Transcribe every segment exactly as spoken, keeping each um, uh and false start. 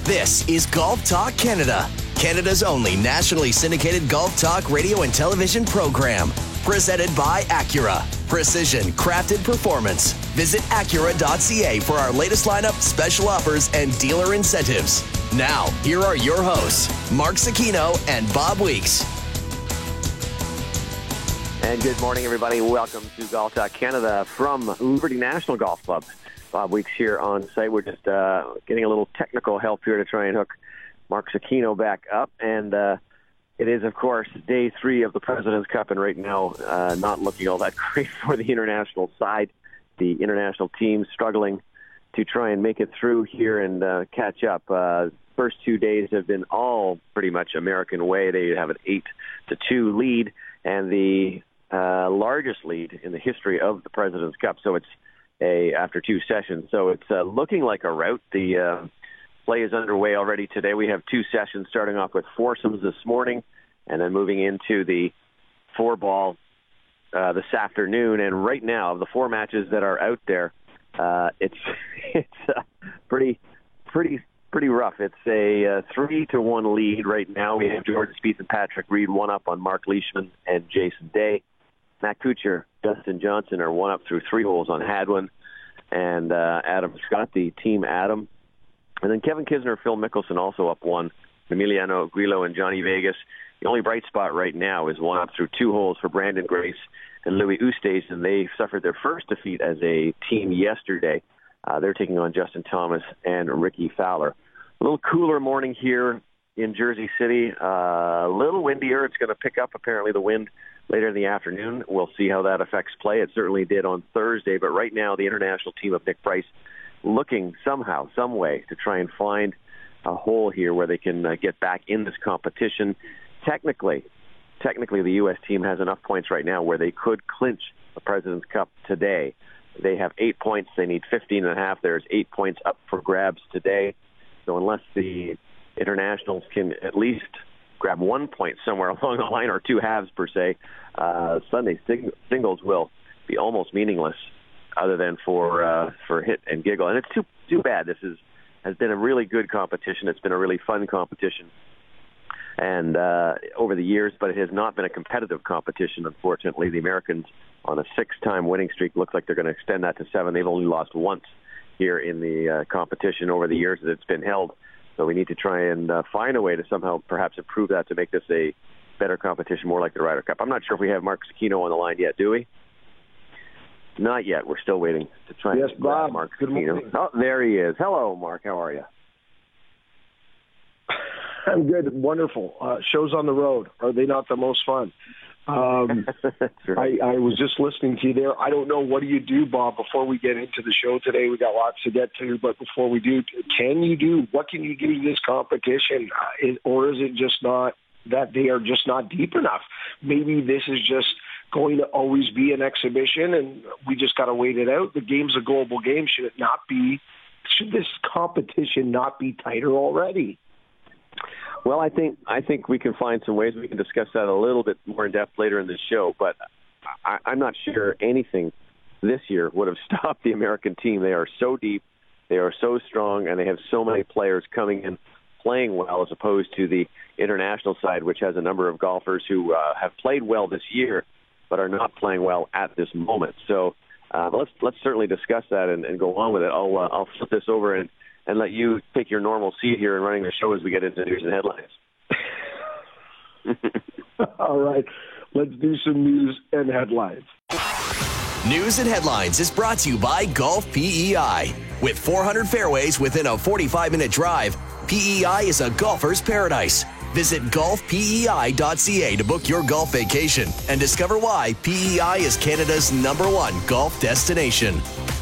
This is Golf Talk Canada, Canada's only nationally syndicated golf talk radio and television program. Presented by Acura. Precision crafted performance. Visit Acura dot C A for our latest lineup, special offers, and dealer incentives. Now, here are your hosts, Mark Cicchino and Bob Weeks. And good morning, everybody. Welcome to Golf Talk Canada from Liberty National Golf Club. Bob Weeks here on site. We're just uh, getting a little technical help here to try and hook Mark Cicchino back up. And uh, it is, of course, day three of the President's Cup, and right now uh, not looking all that great for the international side. The international team struggling to try and make it through here and uh, catch up. Uh, first two days have been all pretty much American way. They have an eight to two lead, and the uh, largest lead in the history of the President's Cup. So it's a after two sessions. So it's uh, looking like a rout. The uh, play is underway already today. We have two sessions starting off with foursomes this morning and then moving into the four ball uh, this afternoon. And right now, of the four matches that are out there, uh, it's it's uh, pretty pretty pretty rough. It's a uh, three to one lead right now. We have Jordan Spieth and Patrick Reed one up on Mark Leishman and Jason Day. Matt Kuchar, Dustin Johnson are one up through three holes on Hadwin, and uh, Adam Scott, the team Adam. And then Kevin Kisner, Phil Mickelson also up one. Emiliano Grillo and Johnny Vegas. The only bright spot right now is one up through two holes for Brandon Grace and Louis Oosthuizen. They suffered their first defeat as a team yesterday. Uh, they're taking on Justin Thomas and Ricky Fowler. A little cooler morning here in Jersey City. Uh, a little windier. It's going to pick up, apparently, the wind later in the afternoon. We'll see how that affects play. It certainly did on Thursday, but right now the international team of Nick Price looking somehow, some way to try and find a hole here where they can uh, get back in this competition. Technically, technically the U S team has enough points right now where they could clinch the President's Cup today. They have eight points. They need fifteen and a half. There's eight points up for grabs today. So unless the internationals can at least grab one point somewhere along the line, or two halves per se, uh, Sunday sing- singles will be almost meaningless other than for uh, for hit and giggle. And it's too too bad. This is has been a really good competition. It's been a really fun competition and uh, over the years, but it has not been a competitive competition, unfortunately. The Americans on a six-time winning streak looks like they're going to extend that to seven. They've only lost once here in the uh, competition over the years that it's been held. So we need to try and uh, find a way to somehow perhaps improve that to make this a better competition, more like the Ryder Cup. I'm not sure if we have Mark Cicchino on the line yet, do we? Not yet. We're still waiting to try yes, and Bob. Mark Good Cicchino. morning. Oh, there he is. Hello, Mark. How are you? I'm good. Wonderful. Uh, shows on the road. Are they not the most fun? Um, right. I, I was just listening to you there. I don't know. What do you do, Bob, before we get into the show today? We got lots to get to, but before we do, can you do, what can you do to this competition? Uh, is, or is it just not that they are just not deep enough? Maybe this is just going to always be an exhibition and we just got to wait it out. The game's a global game. Should it not be, should this competition not be tighter already? Well, I think I think we can find some ways. We can discuss that a little bit more in depth later in the show, but I, I'm not sure anything this year would have stopped the American team. They are so deep, they are so strong, and they have so many players coming in playing well as opposed to the international side, which has a number of golfers who uh, have played well this year but are not playing well at this moment. So uh, let's let's certainly discuss that and, and go on with it. I'll uh, I'll flip this over and. and let you take your normal seat here and running the show as we get into news and headlines. All right. Let's do some news and headlines. News and Headlines is brought to you by Golf P E I. With four hundred fairways within a forty-five minute drive, P E I is a golfer's paradise. Visit golf P E I dot C A to book your golf vacation and discover why P E I is Canada's number one golf destination.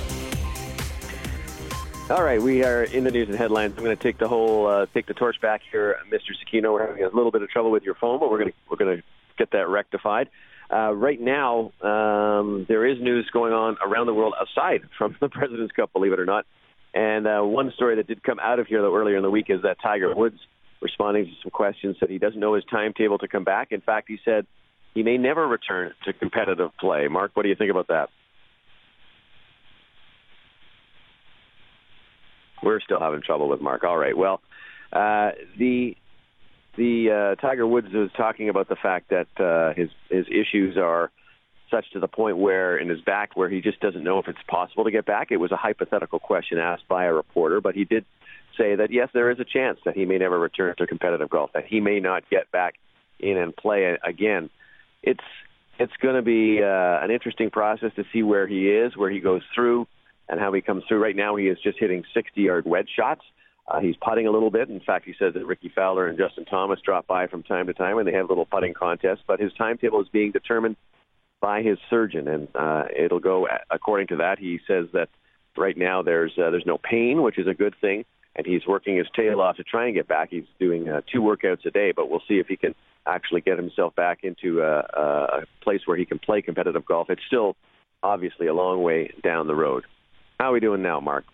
All right, we are in the news and headlines. I'm going to take the whole, uh, take the torch back here, Mister Cicchino. We're having a little bit of trouble with your phone, but we're going to we're going to get that rectified. Uh, right now, um, there is news going on around the world aside from the President's Cup, believe it or not. And uh, one story that did come out of here though earlier in the week is that Tiger Woods, responding to some questions, said he doesn't know his timetable to come back. In fact, he said he may never return to competitive play. Mark, what do you think about that? We're still having trouble with Mark. All right. Well, uh, the the uh, Tiger Woods was talking about the fact that uh, his his issues are such to the point where in his back where he just doesn't know if it's possible to get back. It was a hypothetical question asked by a reporter, but he did say that, yes, there is a chance that he may never return to competitive golf, that he may not get back in and play again. It's it's going to be uh, an interesting process to see where he is, where he goes through, and how he comes through. Right now he is just hitting sixty-yard wedge shots. Uh, he's putting a little bit. In fact, he says that Ricky Fowler and Justin Thomas drop by from time to time, and they have little putting contests, but his timetable is being determined by his surgeon, and uh, it'll go according to that. He says that right now there's uh, there's no pain, which is a good thing, and he's working his tail off to try and get back. He's doing uh, two workouts a day, but we'll see if he can actually get himself back into a, a place where he can play competitive golf. It's still obviously a long way down the road. How are we doing now, Mark?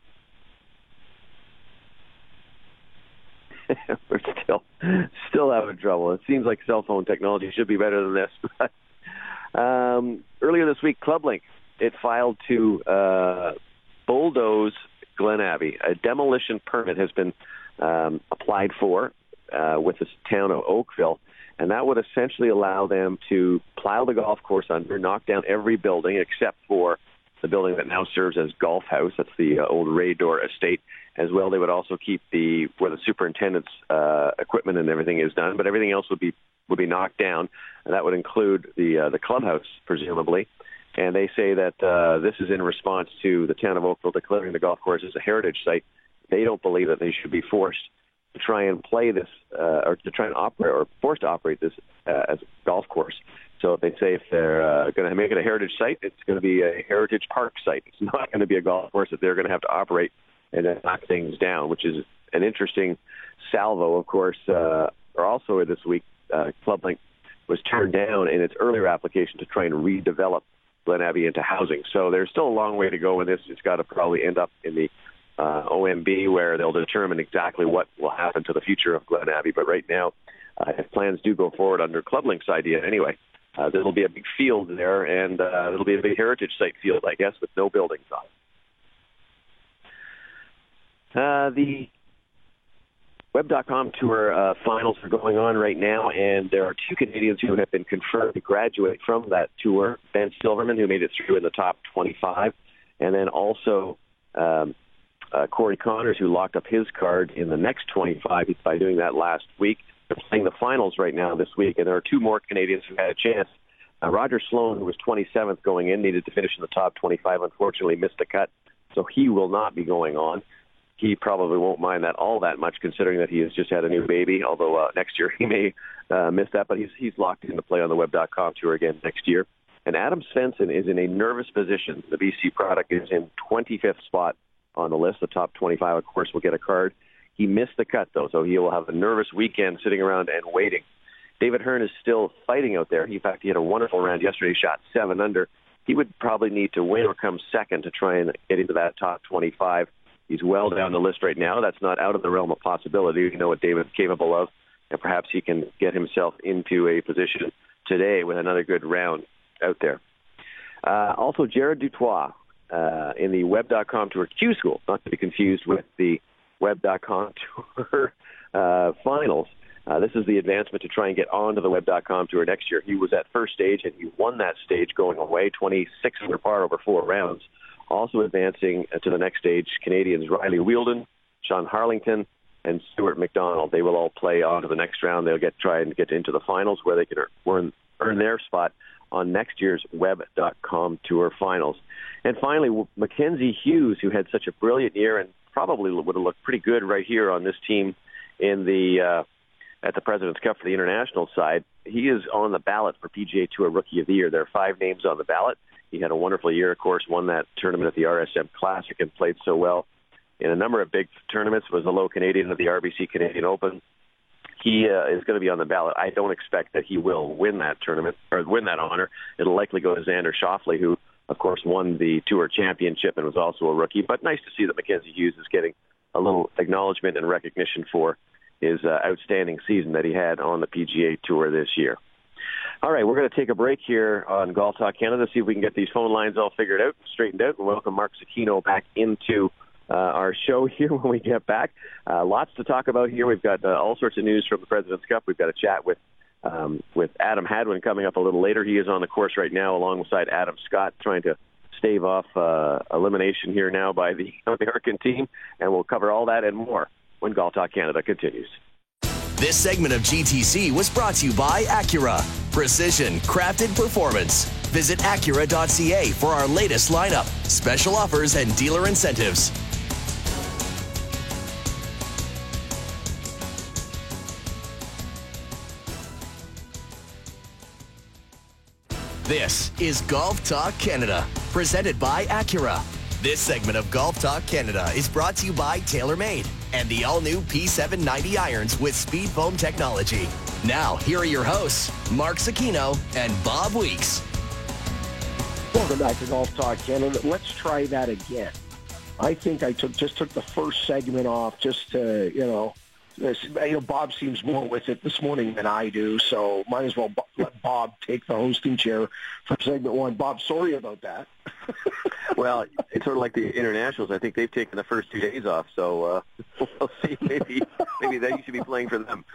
We're still still having trouble. It seems like cell phone technology should be better than this. Um, earlier this week, ClubLink, it filed to uh, bulldoze Glen Abbey. A demolition permit has been um, applied for uh, with the town of Oakville, and that would essentially allow them to plow the golf course under, knock down every building except for the building that now serves as Golf House. That's the uh, old Raydor estate. As well, they would also keep the where the superintendent's uh, equipment and everything is done, but everything else would be would be knocked down, and that would include the uh, the clubhouse, presumably. And they say that uh, this is in response to the town of Oakville declaring the golf course as a heritage site. They don't believe that they should be forced to try and play this, uh, or to try and operate, or forced to operate this uh, as a golf course. So they say if they're uh, going to make it a heritage site, it's going to be a heritage park site. It's not going to be a golf course that they're going to have to operate and then knock things down, which is an interesting salvo. Of course, uh, or also this week, uh, ClubLink was turned down in its earlier application to try and redevelop Glen Abbey into housing. So there's still a long way to go in this. It's got to probably end up in the uh, O M B where they'll determine exactly what will happen to the future of Glen Abbey. But right now, uh, if plans do go forward under ClubLink's idea anyway, uh, there will be a big field there, and uh, it'll be a big heritage site field, I guess, with no buildings on it. Uh, the Web dot com Tour uh, finals are going on right now, and there are two Canadians who have been confirmed to graduate from that tour. Ben Silverman, who made it through in the top twenty-five, and then also um, uh, Corey Connors, who locked up his card in the next twenty-five by doing that last week. They're playing the finals right now this week, and there are two more Canadians who had a chance. Uh, Roger Sloan, who was twenty-seventh going in, needed to finish in the top twenty-five, unfortunately missed the cut, so he will not be going on. He probably won't mind that all that much, considering that he has just had a new baby, although uh, next year he may uh, miss that, but he's he's locked in to play on the Web dot com Tour again next year. And Adam Svensson is in a nervous position. The B C product is in twenty-fifth spot on the list. The top twenty-five, of course, will get a card. He missed the cut, though, so he will have a nervous weekend sitting around and waiting. David Hearn is still fighting out there. In fact, he had a wonderful round yesterday, shot seven under. He would probably need to win or come second to try and get into that top twenty-five. He's well down the list right now. That's not out of the realm of possibility. You know what David's capable of, and perhaps he can get himself into a position today with another good round out there. Uh, also, Jared Dutois uh, in the Web dot com Tour Q School, not to be confused with the Web dot com Tour uh, finals. Uh, this is the advancement to try and get on to the Web dot com Tour next year. He was at first stage, and he won that stage going away, twenty-six under par over four rounds. Also advancing to the next stage, Canadians Riley Wheeldon, Sean Harlington, and Stuart McDonald. They will all play on to the next round. They'll get try and get into the finals where they can earn, earn their spot on next year's Web dot com Tour finals. And finally, Mackenzie Hughes, who had such a brilliant year and probably would have looked pretty good right here on this team in the uh, at the President's Cup for the international side. He is on the ballot for P G A Tour Rookie of the Year. There are five names on the ballot. He had a wonderful year, of course, won that tournament at the R S M Classic and played so well in a number of big tournaments, was a low Canadian at the R B C Canadian Open. He uh, is going to be on the ballot. I don't expect that he will win that tournament or win that honor. It'll likely go to Xander Schauffele, who, of course, won the Tour Championship and was also a rookie. But nice to see that Mackenzie Hughes is getting a little acknowledgement and recognition for his uh, outstanding season that he had on the P G A Tour this year. All right, we're going to take a break here on Golf Talk Canada, see if we can get these phone lines all figured out, straightened out, and welcome Mark Zecchino back into uh, our show here when we get back. Uh, lots to talk about here. We've got uh, all sorts of news from the President's Cup. We've got a chat with um, with Adam Hadwin coming up a little later. He is on the course right now alongside Adam Scott, trying to stave off uh, elimination here now by the American team. And we'll cover all that and more when Golf Talk Canada continues. This segment of G T C was brought to you by Acura. Precision, crafted performance. Visit Acura dot C A for our latest lineup, special offers, and dealer incentives. This is Golf Talk Canada, presented by Acura. This segment of Golf Talk Canada is brought to you by TaylorMade and the all-new P seven ninety irons with speed foam technology. Now, here are your hosts, Mark Zecchino and Bob Weeks. Welcome back to Golf Talk Canada. Let's try that again. I think I took just took the first segment off just to, you know, this, you know, Bob seems more with it this morning than I do, so might as well bo- let Bob take the hosting chair for segment one. Bob, sorry about that. Well, it's sort of like the internationals. I think they've taken the first two days off, so uh, we'll see. Maybe maybe they should be playing for them.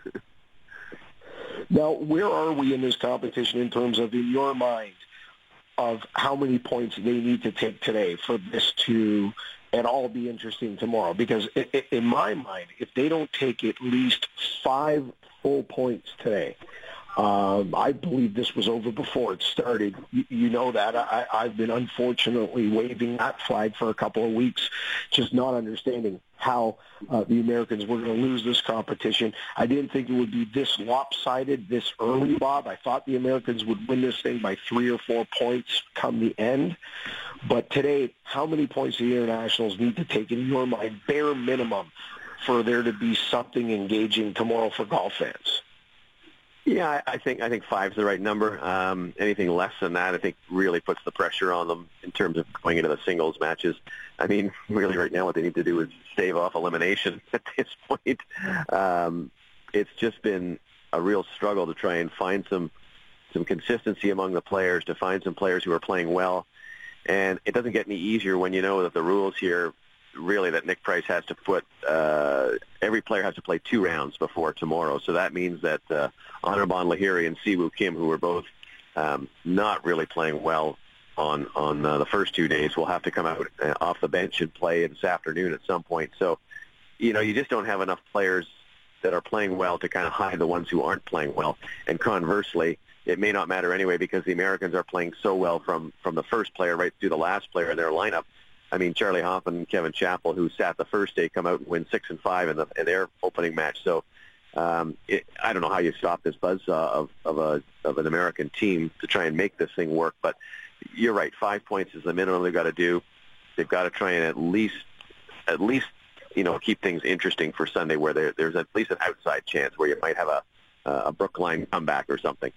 Now, where are we in this competition in terms of, in your mind, of how many points they need to take today for this to at all be interesting tomorrow? Because in my mind, if they don't take at least five full points today, um, I believe this was over before it started. You, you know that. I, I've been unfortunately waving that flag for a couple of weeks, just not understanding how uh, the Americans were going to lose this competition. I didn't think it would be this lopsided this early, Bob. I thought the Americans would win this thing by three or four points come the end. But today, how many points do the internationals need to take, in your mind, bare minimum, for there to be something engaging tomorrow for golf fans? Yeah, I think I think five's the right number. Um, anything less than that, I think, really puts the pressure on them in terms of going into the singles matches. I mean, really, right now, what they need to do is stave off elimination at this point. Um, it's just been a real struggle to try and find some some consistency among the players, to find some players who are playing well. And it doesn't get any easier when you know that the rules here, really, that Nick Price has to put, uh, every player has to play two rounds before tomorrow. So that means that uh, Anirban Lahiri and Siwoo Kim, who were both um, not really playing well on on uh, the first two days, will have to come out uh, off the bench and play this afternoon at some point. So, you know, you just don't have enough players that are playing well to kind of hide the ones who aren't playing well. And conversely, it may not matter anyway, because the Americans are playing so well from, from the first player right through the last player in their lineup. I mean, Charlie Hoffman and Kevin Chappell, who sat the first day, come out and win six and five in, the, in their opening match. So um, it, I don't know how you stop this buzz uh, of of, a, of an American team to try and make this thing work. But you're right, five points is the minimum they've got to do. They've got to try and at least at least you know keep things interesting for Sunday, where there, there's at least an outside chance where you might have a a Brookline comeback or something.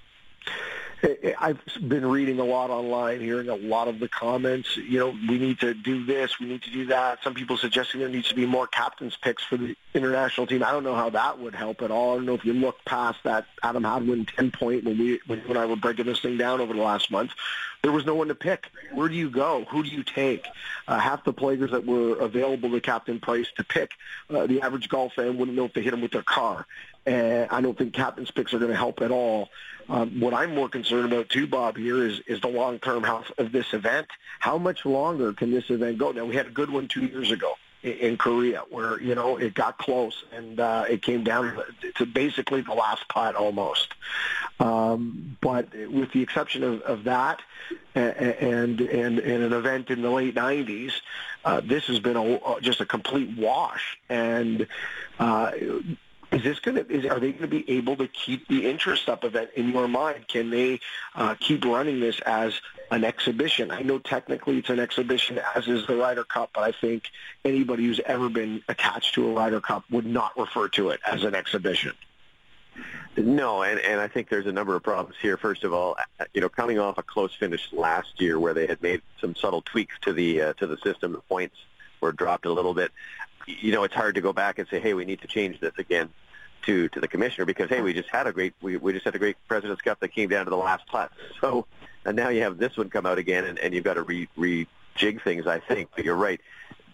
I've been reading a lot online, hearing a lot of the comments. You know, we need to do this, we need to do that. Some people suggesting there needs to be more captain's picks for the international team. I don't know how that would help at all. I don't know if you look past that Adam Hadwin ten-point when we when, when I were breaking this thing down over the last month. There was no one to pick. Where do you go? Who do you take? Uh, half the players that were available to Captain Price to pick, uh, the average golf fan wouldn't know if they hit him with their car. And I don't think captain's picks are going to help at all. Um, what I'm more concerned about, too, Bob, here is, is the long-term health of this event. How much longer can this event go? Now, we had a good one two years ago in, in Korea where, you know, it got close and uh, it came down to basically the last putt almost. Um, but with the exception of, of that and, and, and an event in the late nineties, uh, this has been a, just a complete wash. And uh Is this going to? Is, are they going to be able to keep the interest up of it in your mind? Can they uh, keep running this as an exhibition? I know technically it's an exhibition, as is the Ryder Cup, but I think anybody who's ever been attached to a Ryder Cup would not refer to it as an exhibition. No, and, and I think there's a number of problems here. First of all, you know, coming off a close finish last year where they had made some subtle tweaks to the uh, to the system, the points were dropped a little bit. You know, it's hard to go back and say, hey, we need to change this again to, to the commissioner because, hey, we just had a great we, we just had a great President's Cup that came down to the last putt. So, and now you have this one come out again, and, and you've got to re, rejig things, I think. But you're right.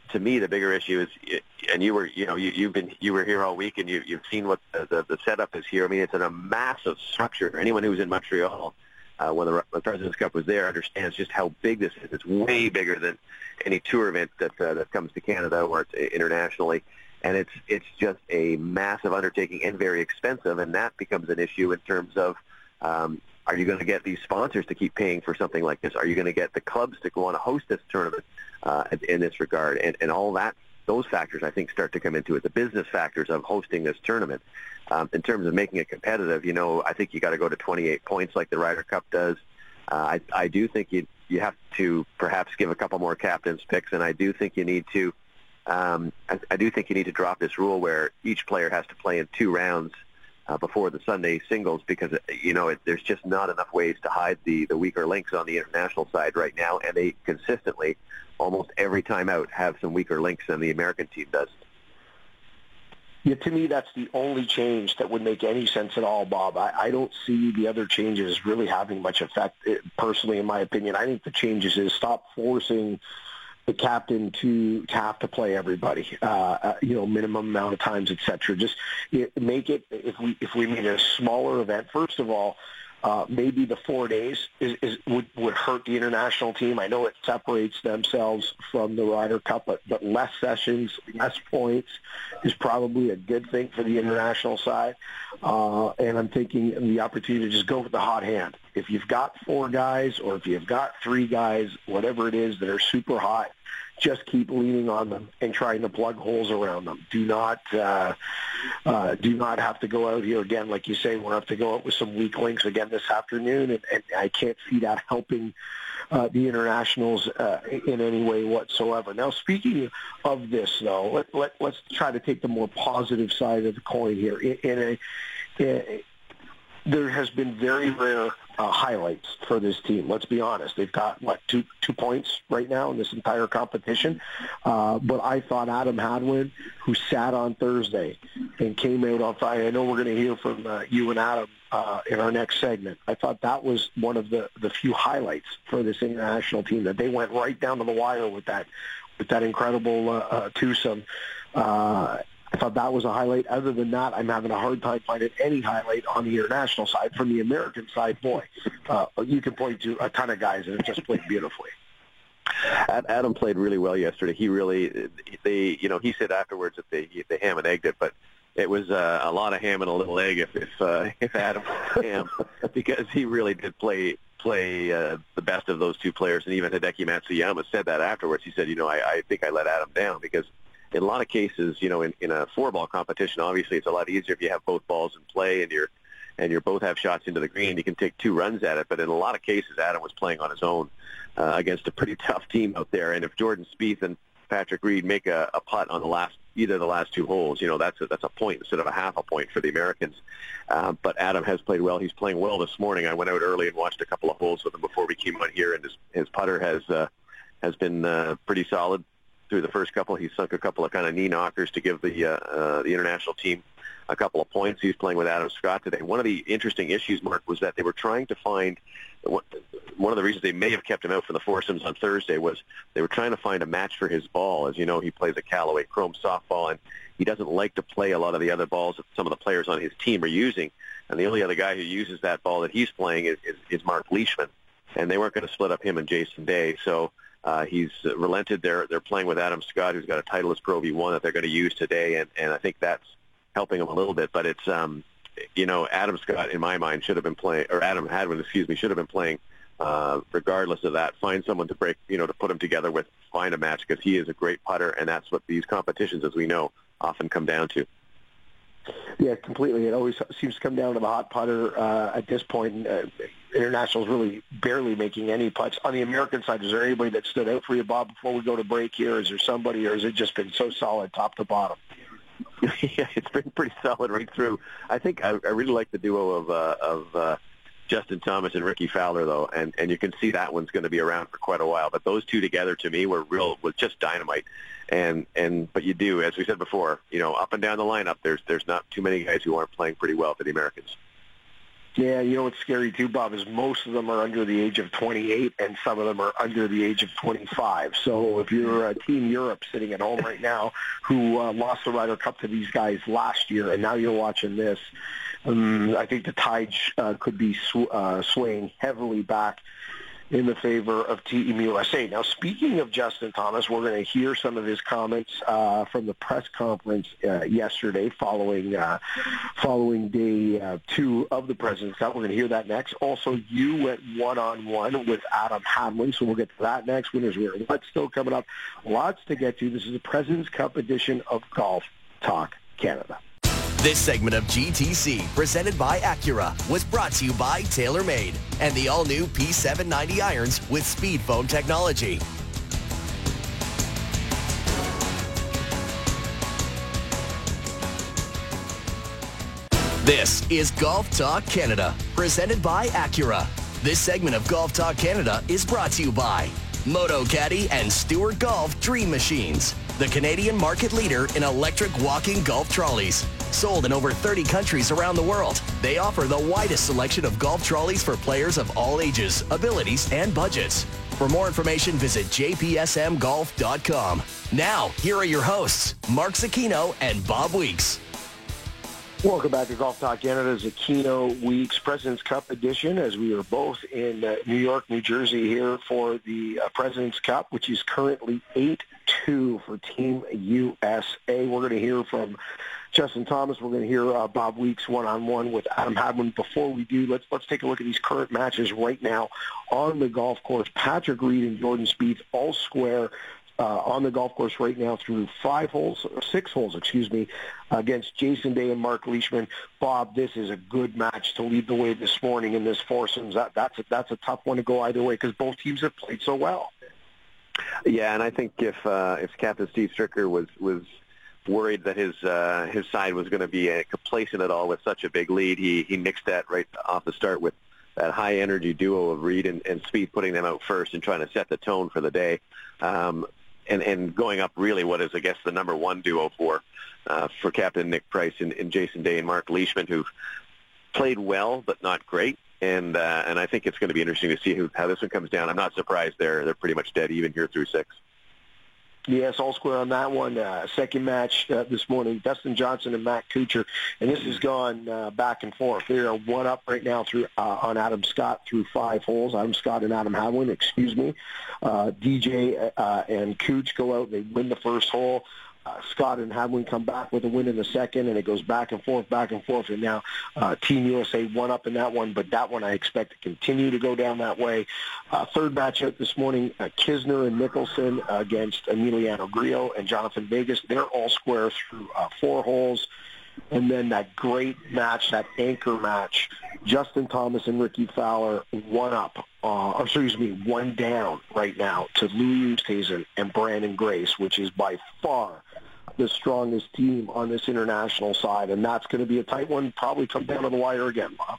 to me, the bigger issue is, and you were, you know, you, you've been, you were here all week, and you, you've seen what the, the, the setup is here. I mean, it's in a massive structure. Anyone who was in Montreal uh, when the, the President's Cup was there understands just how big this is. It's way bigger than any tour event that uh, that comes to Canada or internationally, and it's it's just a massive undertaking and very expensive, and that becomes an issue in terms of. Um, Are you going to get these sponsors to keep paying for something like this? Are you going to get the clubs to go on to host this tournament uh, in this regard? And, and all that, those factors, I think, start to come into it. The business factors of hosting this tournament. Um, in terms of making it competitive, you know, I think you got to go to twenty-eight points like the Ryder Cup does. Uh, I, I do think you you have to perhaps give a couple more captains picks, and I do think you need to. Um, I, I do think you need to drop this rule where each player has to play in two rounds. Uh, before the Sunday singles, because you know it, there's just not enough ways to hide the, the weaker links on the international side right now, and they consistently, almost every time out, have some weaker links than the American team does. Yeah, to me, that's the only change that would make any sense at all, Bob. I, I don't see the other changes really having much effect, personally, in my opinion. I think the changes is stop forcing the captain to, to have to play everybody, uh, you know, minimum amount of times, et cetera. Just it, make it, if we if we made it a smaller event, first of all, uh, maybe the four days is, is would, would hurt the international team. I know it separates themselves from the Ryder Cup, but, but less sessions, less points is probably a good thing for the international side. Uh, and I'm thinking the opportunity to just go with the hot hand. If you've got four guys or if you've got three guys, whatever it is, that are super hot, just keep leaning on them and trying to plug holes around them. Do not uh, uh, do not have to go out here again, like you say, we'll have to go out with some weak links again this afternoon, and, and I can't see that helping uh, the internationals uh, in any way whatsoever. Now, speaking of this, though, let, let, let's try to take the more positive side of the coin here. In, in a, in a, there has been very rare uh, highlights for this team. Let's be honest. They've got, what, two two points right now in this entire competition. Uh, but I thought Adam Hadwin, who sat on Thursday and came out on Friday, I know we're going to hear from uh, you and Adam uh, in our next segment. I thought that was one of the, the few highlights for this international team, that they went right down to the wire with that, with that incredible uh, uh, twosome. Uh I thought that was a highlight. Other than that, I'm having a hard time finding any highlight on the international side. From the American side, boy, uh, you can point to a ton of guys that have just played beautifully. Adam played really well yesterday. He really, they, you know, he said afterwards that they they ham and egged it, but it was uh, a lot of ham and a little egg if if, uh, if Adam was ham, because he really did play play uh, the best of those two players. And even Hideki Matsuyama said that afterwards. He said, you know, I, I think I let Adam down, because in a lot of cases, you know, in, in a four-ball competition, obviously it's a lot easier if you have both balls in play and you're and you both have shots into the green. You can take two runs at it. But in a lot of cases, Adam was playing on his own uh, against a pretty tough team out there. And if Jordan Spieth and Patrick Reed make a, a putt on the last either of the last two holes, you know, that's a, that's a point instead of a half a point for the Americans. Uh, but Adam has played well. He's playing well this morning. I went out early and watched a couple of holes with him before we came out here, and his, his putter has uh, has been uh, pretty solid. Through the first couple, he sunk a couple of kind of knee knockers to give the uh, uh, the international team a couple of points. He's playing with Adam Scott today. One of the interesting issues, Mark, was that they were trying to find what, one of the reasons they may have kept him out for the foursomes on Thursday was they were trying to find a match for his ball. As you know, he plays a Callaway Chrome softball, and he doesn't like to play a lot of the other balls that some of the players on his team are using. And the only other guy who uses that ball that he's playing is, is, is Mark Leishman, and they weren't going to split up him and Jason Day. So Uh, he's uh, relented. They're they're playing with Adam Scott, who's got a Titleist Pro V one that they're going to use today, and, and I think that's helping him a little bit. But it's um, you know, Adam Scott, in my mind, should have been playing, or Adam Hadwin, excuse me, should have been playing. Uh, regardless of that, find someone to break, you know, to put him together with, find a match, because he is a great putter, and that's what these competitions, as we know, often come down to. Yeah, completely. It always seems to come down to the hot putter uh, at this point. Uh, International's really barely making any putts. On the American side, is there anybody that stood out for you, Bob, before we go to break here? Is there somebody, or has it just been so solid top to bottom? Yeah, it's been pretty solid right through. I think I, I really like the duo of uh, of uh, Justin Thomas and Ricky Fowler, though, and, and you can see that one's going to be around for quite a while. But those two together, to me, were real, was just dynamite. And and but you do, as we said before, you know, up and down the lineup, there's there's not too many guys who aren't playing pretty well for the Americans. Yeah, you know what's scary too, Bob, is most of them are under the age of twenty-eight, and some of them are under the age of twenty-five. So if you're uh, Team Europe sitting at home right now, who uh, lost the Ryder Cup to these guys last year, and now you're watching this, um, I think the tide uh, could be sw- uh, swaying heavily back in the favor of Team U S A. Now, speaking of Justin Thomas, we're going to hear some of his comments uh, from the press conference uh, yesterday following uh, following day uh, two of the President's Cup. We're going to hear that next. Also, you went one-on-one with Adam Hadwin, so we'll get to that next. Winners Wear What's still coming up. Lots to get to. This is the President's Cup edition of Golf Talk Canada. This segment of G T C, presented by Acura, was brought to you by TaylorMade and the all-new P seven ninety irons with Speed Foam technology. This is Golf Talk Canada, presented by Acura. This segment of Golf Talk Canada is brought to you by MotoCaddy and Stewart Golf Dream Machines, the Canadian market leader in electric walking golf trolleys. Sold in over thirty countries around the world, they offer the widest selection of golf trolleys for players of all ages, abilities, and budgets. For more information, visit j p s m golf dot com. Now, here are your hosts, Mark Zecchino and Bob Weeks. Welcome back to Golf Talk Canada's Zecchino Weeks President's Cup edition, as we are both in uh, New York, New Jersey here for the uh, President's Cup, which is currently eight two for Team U S A. We're going to hear from Justin Thomas. We're going to hear uh, Bob Weeks one-on-one with Adam Hadwin. Before we do, let's let's take a look at these current matches right now on the golf course. Patrick Reed and Jordan Spieth all square uh, on the golf course right now through five holes, or six holes, excuse me, against Jason Day and Mark Leishman. Bob, this is a good match to lead the way this morning in this foursomes. That, that's, a, that's a tough one to go either way because both teams have played so well. Yeah, and I think if uh, if Captain Steve Stricker was was worried that his uh, his side was going to be uh, complacent at all with such a big lead, he he mixed that right off the start with that high energy duo of Reed and, and Spieth, putting them out first and trying to set the tone for the day, um, and and going up really what is I guess the number one duo for uh, for Captain Nick Price and, and Jason Day and Mark Leishman, who've played well but not great. And uh, and I think it's going to be interesting to see who, how this one comes down. I'm not surprised they're they're pretty much dead even here through six. Yes, all square on that one. Uh, second match uh, this morning, Dustin Johnson and Matt Kuchar, and this has gone uh, back and forth. They are one up right now through uh, on Adam Scott through five holes. Adam Scott and Adam Hadwin, excuse me. Uh, D J uh, and Cooch go out. They win the first hole. Uh, Scott and Hadwin come back with a win in the second, and it goes back and forth, back and forth. And now uh, Team U S A one up in that one, but that one I expect to continue to go down that way. Uh, third matchup this morning, uh, Kisner and Nicholson against Emiliano Grillo and Jonathan Vegas. They're all square through uh, four holes. And then that great match, that anchor match, Justin Thomas and Ricky Fowler one up, uh, or excuse me, one down right now to Louis Oosthuizen and Brandon Grace, which is by far the strongest team on this international side. And that's going to be a tight one, probably come down to the wire again, Bob.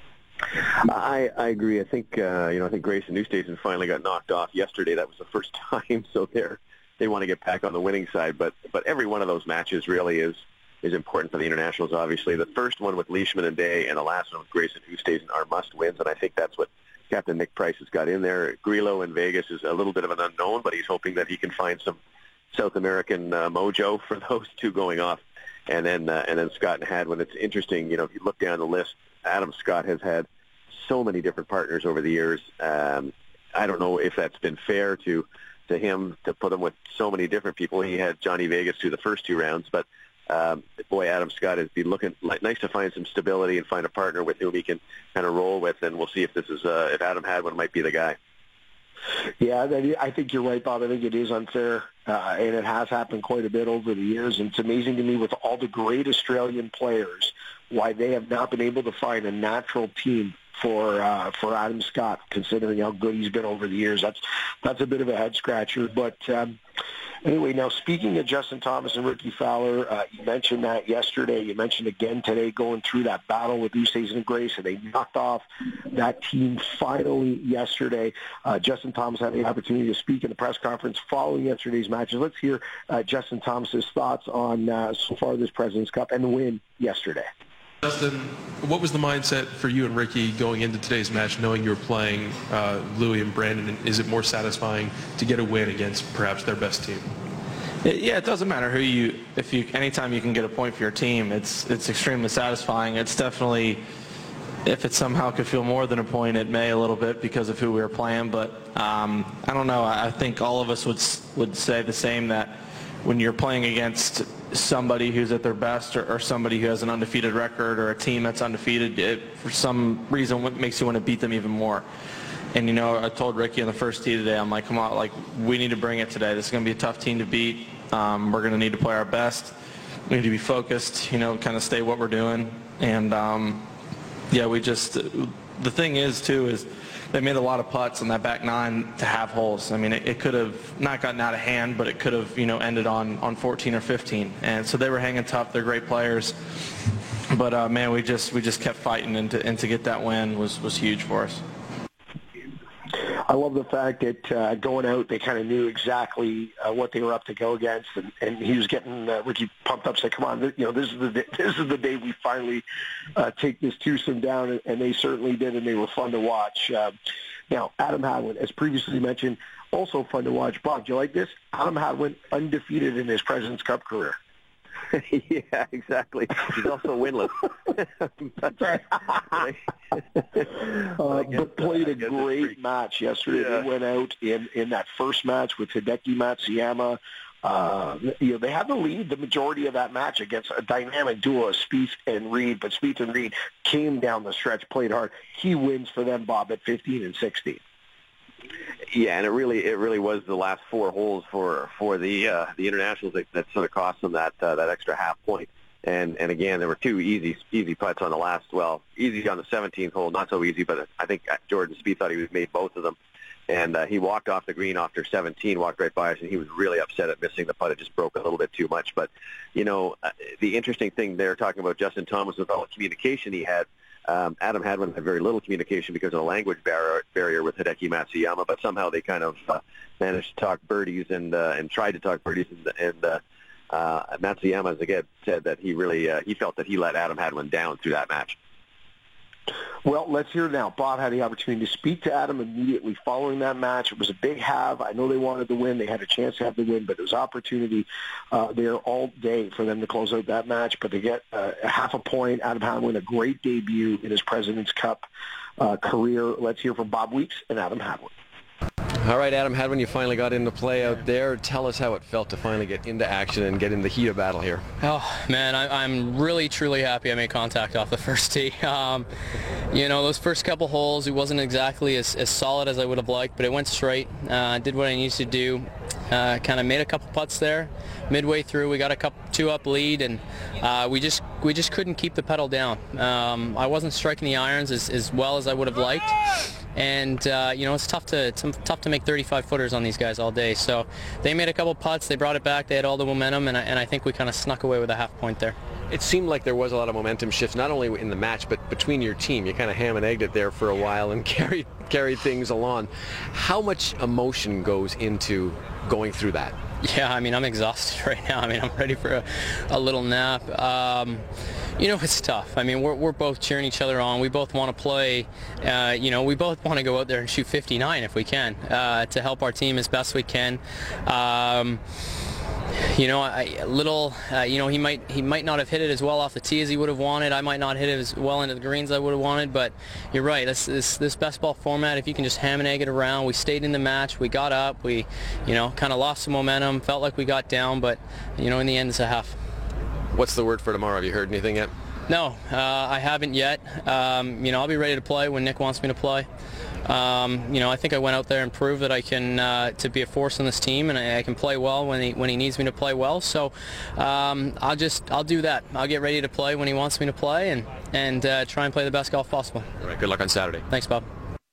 I, I agree. I think uh, you know I think Grace and Oosthuizen finally got knocked off yesterday. That was the first time, so they're they want to get back on the winning side. But but every one of those matches really is. is important for the internationals, obviously. The first one with Leishman and Day and the last one with Grace and Oosthuizen are must-wins, and I think that's what Captain Nick Price has got in there. Grillo in Vegas is a little bit of an unknown, but he's hoping that he can find some South American uh, mojo for those two going off. And then uh, and then Scott and Hadwin. It's interesting, you know, if you look down the list, Adam Scott has had so many different partners over the years. Um, I don't know if that's been fair to, to him to put him with so many different people. He had Johnny Vegas through the first two rounds, but Um, boy, Adam Scott has been looking like nice to find some stability and find a partner with whom he can kind of roll with, and we'll see if this is uh, if Adam Hadwin might be the guy. Yeah, I think you're right, Bob. I think it is unfair, uh, and it has happened quite a bit over the years. And it's amazing to me with all the great Australian players why they have not been able to find a natural team for uh, for Adam Scott, considering how good he's been over the years. That's that's a bit of a head scratcher. But um, anyway, now speaking of Justin Thomas and Ricky Fowler, uh, you mentioned that yesterday. You mentioned again today going through that battle with Oosthuizen and Grace, and they knocked off that team finally yesterday. Uh, Justin Thomas had the opportunity to speak in the press conference following yesterday's matches. Let's hear uh, Justin Thomas's thoughts on uh, so far this President's Cup and the win yesterday. Justin, what was the mindset for you and Ricky going into today's match, knowing you were playing uh, Louis and Brandon? And is it more satisfying to get a win against perhaps their best team? Yeah, it doesn't matter who you. If you, anytime you can get a point for your team, it's it's extremely satisfying. It's definitely, if it somehow could feel more than a point, it may a little bit because of who we were playing. But um, I don't know. I think all of us would would say the same, that when you're playing against somebody who's at their best, or, or somebody who has an undefeated record, or a team that's undefeated, it, for some reason, what makes you want to beat them even more. And, you know, I told Ricky on the first tee today, I'm like, come on, like, we need to bring it today. This is going to be a tough team to beat. Um, we're going to need to play our best. We need to be focused, you know, kind of stay what we're doing. And, um, yeah, we just, the thing is, too, is they made a lot of putts on that back nine to have holes. I mean, it, it could have not gotten out of hand, but it could have, you know, ended on, on fourteen or fifteen. And so they were hanging tough. They're great players. But, uh, man, we just we just kept fighting, and to, and to get that win was, was huge for us. I love the fact that uh, going out, they kind of knew exactly uh, what they were up to go against, and, and he was getting uh, Ricky pumped up, saying, "Come on, you know, this is the day, this is the day we finally uh, take this twosome down," and, and they certainly did, and they were fun to watch. Uh, now, Adam Hadwin, as previously mentioned, also fun to watch. Bob, do you like this? Adam Hadwin undefeated in his President's Cup career. Yeah, exactly. He's also winless. That's right. uh, but played a great match yesterday. Yeah. They went out in, in that first match with Hideki Matsuyama. Uh, you know, they had the lead the majority of that match against a dynamic duo of Spieth and Reed, but Spieth and Reed came down the stretch, played hard. He wins for them, Bob, at fifteen and sixteen. Yeah, and it really it really was the last four holes for for the uh, the internationals that, that sort of cost them that uh, that extra half point. And and again, there were two easy easy putts on the last. Well, easy on the seventeenth hole, not so easy, but I think Jordan Spieth thought he was made both of them. And uh, he walked off the green after seventeen, walked right by us, and he was really upset at missing the putt. It just broke a little bit too much. But you know, uh, the interesting thing there, talking about Justin Thomas with all the communication he had. Um, Adam Hadwin had very little communication because of the language barrier, barrier with Hideki Matsuyama, but somehow they kind of uh, managed to talk birdies and uh, and tried to talk birdies. And, and uh, uh, Matsuyama, as again, said that he really uh, he felt that he let Adam Hadwin down through that match. Well, let's hear it now. Bob had the opportunity to speak to Adam immediately following that match. It was a big have. I know they wanted the win. They had a chance to have the win, but it was opportunity uh, there all day for them to close out that match. But they get uh, a half a point. Adam Hadwin, a great debut in his President's Cup uh, career. Let's hear from Bob Weeks and Adam Hadwin. All right, Adam Hadwin, you finally got into play out there. Tell us how it felt to finally get into action and get in the heat of battle here. Oh, man, I, I'm really, truly happy I made contact off the first tee. Um, you know, those first couple holes, it wasn't exactly as, as solid as I would have liked, but it went straight. Uh, did what I needed to do. Uh, kind of made a couple putts there. Midway through, we got a couple two up lead, and uh, we just we just couldn't keep the pedal down. Um, I wasn't striking the irons as, as well as I would have liked. And, uh, you know, it's tough to, to tough to make thirty-five footers on these guys all day. So they made a couple putts. They brought it back. They had all the momentum, and I, and I think we kind of snuck away with a half point there. It seemed like there was a lot of momentum shifts, not only in the match, but between your team. You kind of ham and egged it there for a while and carried, carried things along. How much emotion goes into going through that? Yeah, I mean, I'm exhausted right now. I mean, I'm ready for a, a little nap. Um, you know, it's tough. I mean, we're, we're both cheering each other on. We both want to play. Uh, you know, we both want to go out there and shoot fifty-nine if we can uh, to help our team as best we can. Um, You know, a little. Uh, you know, he might he might not have hit it as well off the tee as he would have wanted. I might not hit it as well into the greens as I would have wanted. But you're right. This this this best ball format. If you can just ham and egg it around. We stayed in the match. We got up. We, you know, kind of lost some momentum. Felt like we got down. But you know, in the end, it's a half. What's the word for tomorrow? Have you heard anything yet? No, uh, I haven't yet. Um, you know, I'll be ready to play when Nick wants me to play. Um, you know, I think I went out there and proved that I can uh, to be a force on this team, and I, I can play well when he when he needs me to play well. So um, I'll just I'll do that. I'll get ready to play when he wants me to play, and and uh, try and play the best golf possible. All right. Good luck on Saturday. Thanks, Bob.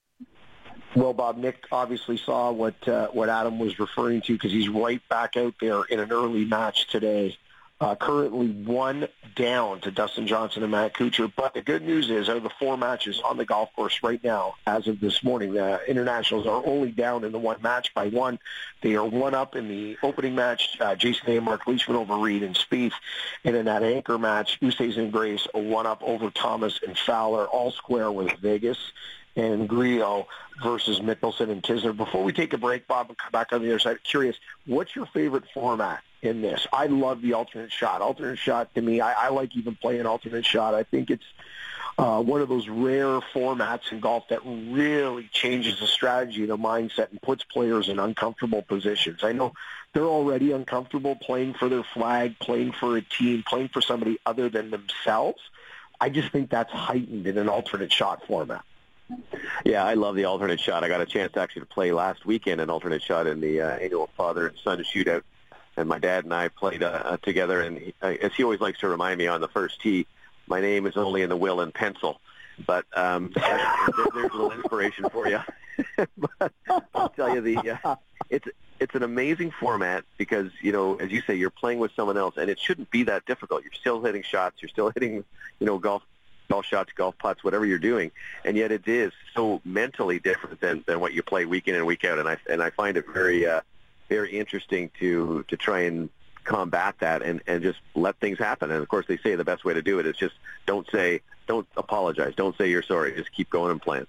Well, Bob, Nick obviously saw what uh, what Adam was referring to because he's right back out there in an early match today. Uh, currently one down to Dustin Johnson and Matt Kuchar. But the good news is, out of the four matches on the golf course right now, as of this morning, the internationals are only down in the one match by one. They are one up in the opening match, uh, Jason Day and Mark Leishman over Reed and Spieth. And in that anchor match, Oosthuizen Grace one up over Thomas and Fowler, all square with Vegas and Grillo versus Mickelson and Tisner. Before we take a break, Bob, and come back on the other side, curious, what's your favorite format in this? I love the alternate shot. Alternate shot, to me, I, I like even playing alternate shot. I think it's uh, one of those rare formats in golf that really changes the strategy, the mindset, and puts players in uncomfortable positions. I know they're already uncomfortable playing for their flag, playing for a team, playing for somebody other than themselves. I just think that's heightened in an alternate shot format. Yeah, I love the alternate shot. I got a chance actually to play last weekend an alternate shot in the uh, annual father and son shootout, and my dad and I played uh, together. And he, uh, as he always likes to remind me on the first tee, my name is only in the will and pencil. But um, there, there's a little inspiration for you. But I'll tell you, the uh, it's it's an amazing format because, you know, as you say, you're playing with someone else, and it shouldn't be that difficult. You're still hitting shots. You're still hitting, you know, golf. golf shots, golf putts, whatever you're doing, and yet it is so mentally different than, than what you play week in and week out, and I and I find it very uh, very interesting to to try and combat that and, and just let things happen. And of course, they say the best way to do it is just don't say, don't apologize, don't say you're sorry, just keep going and playing.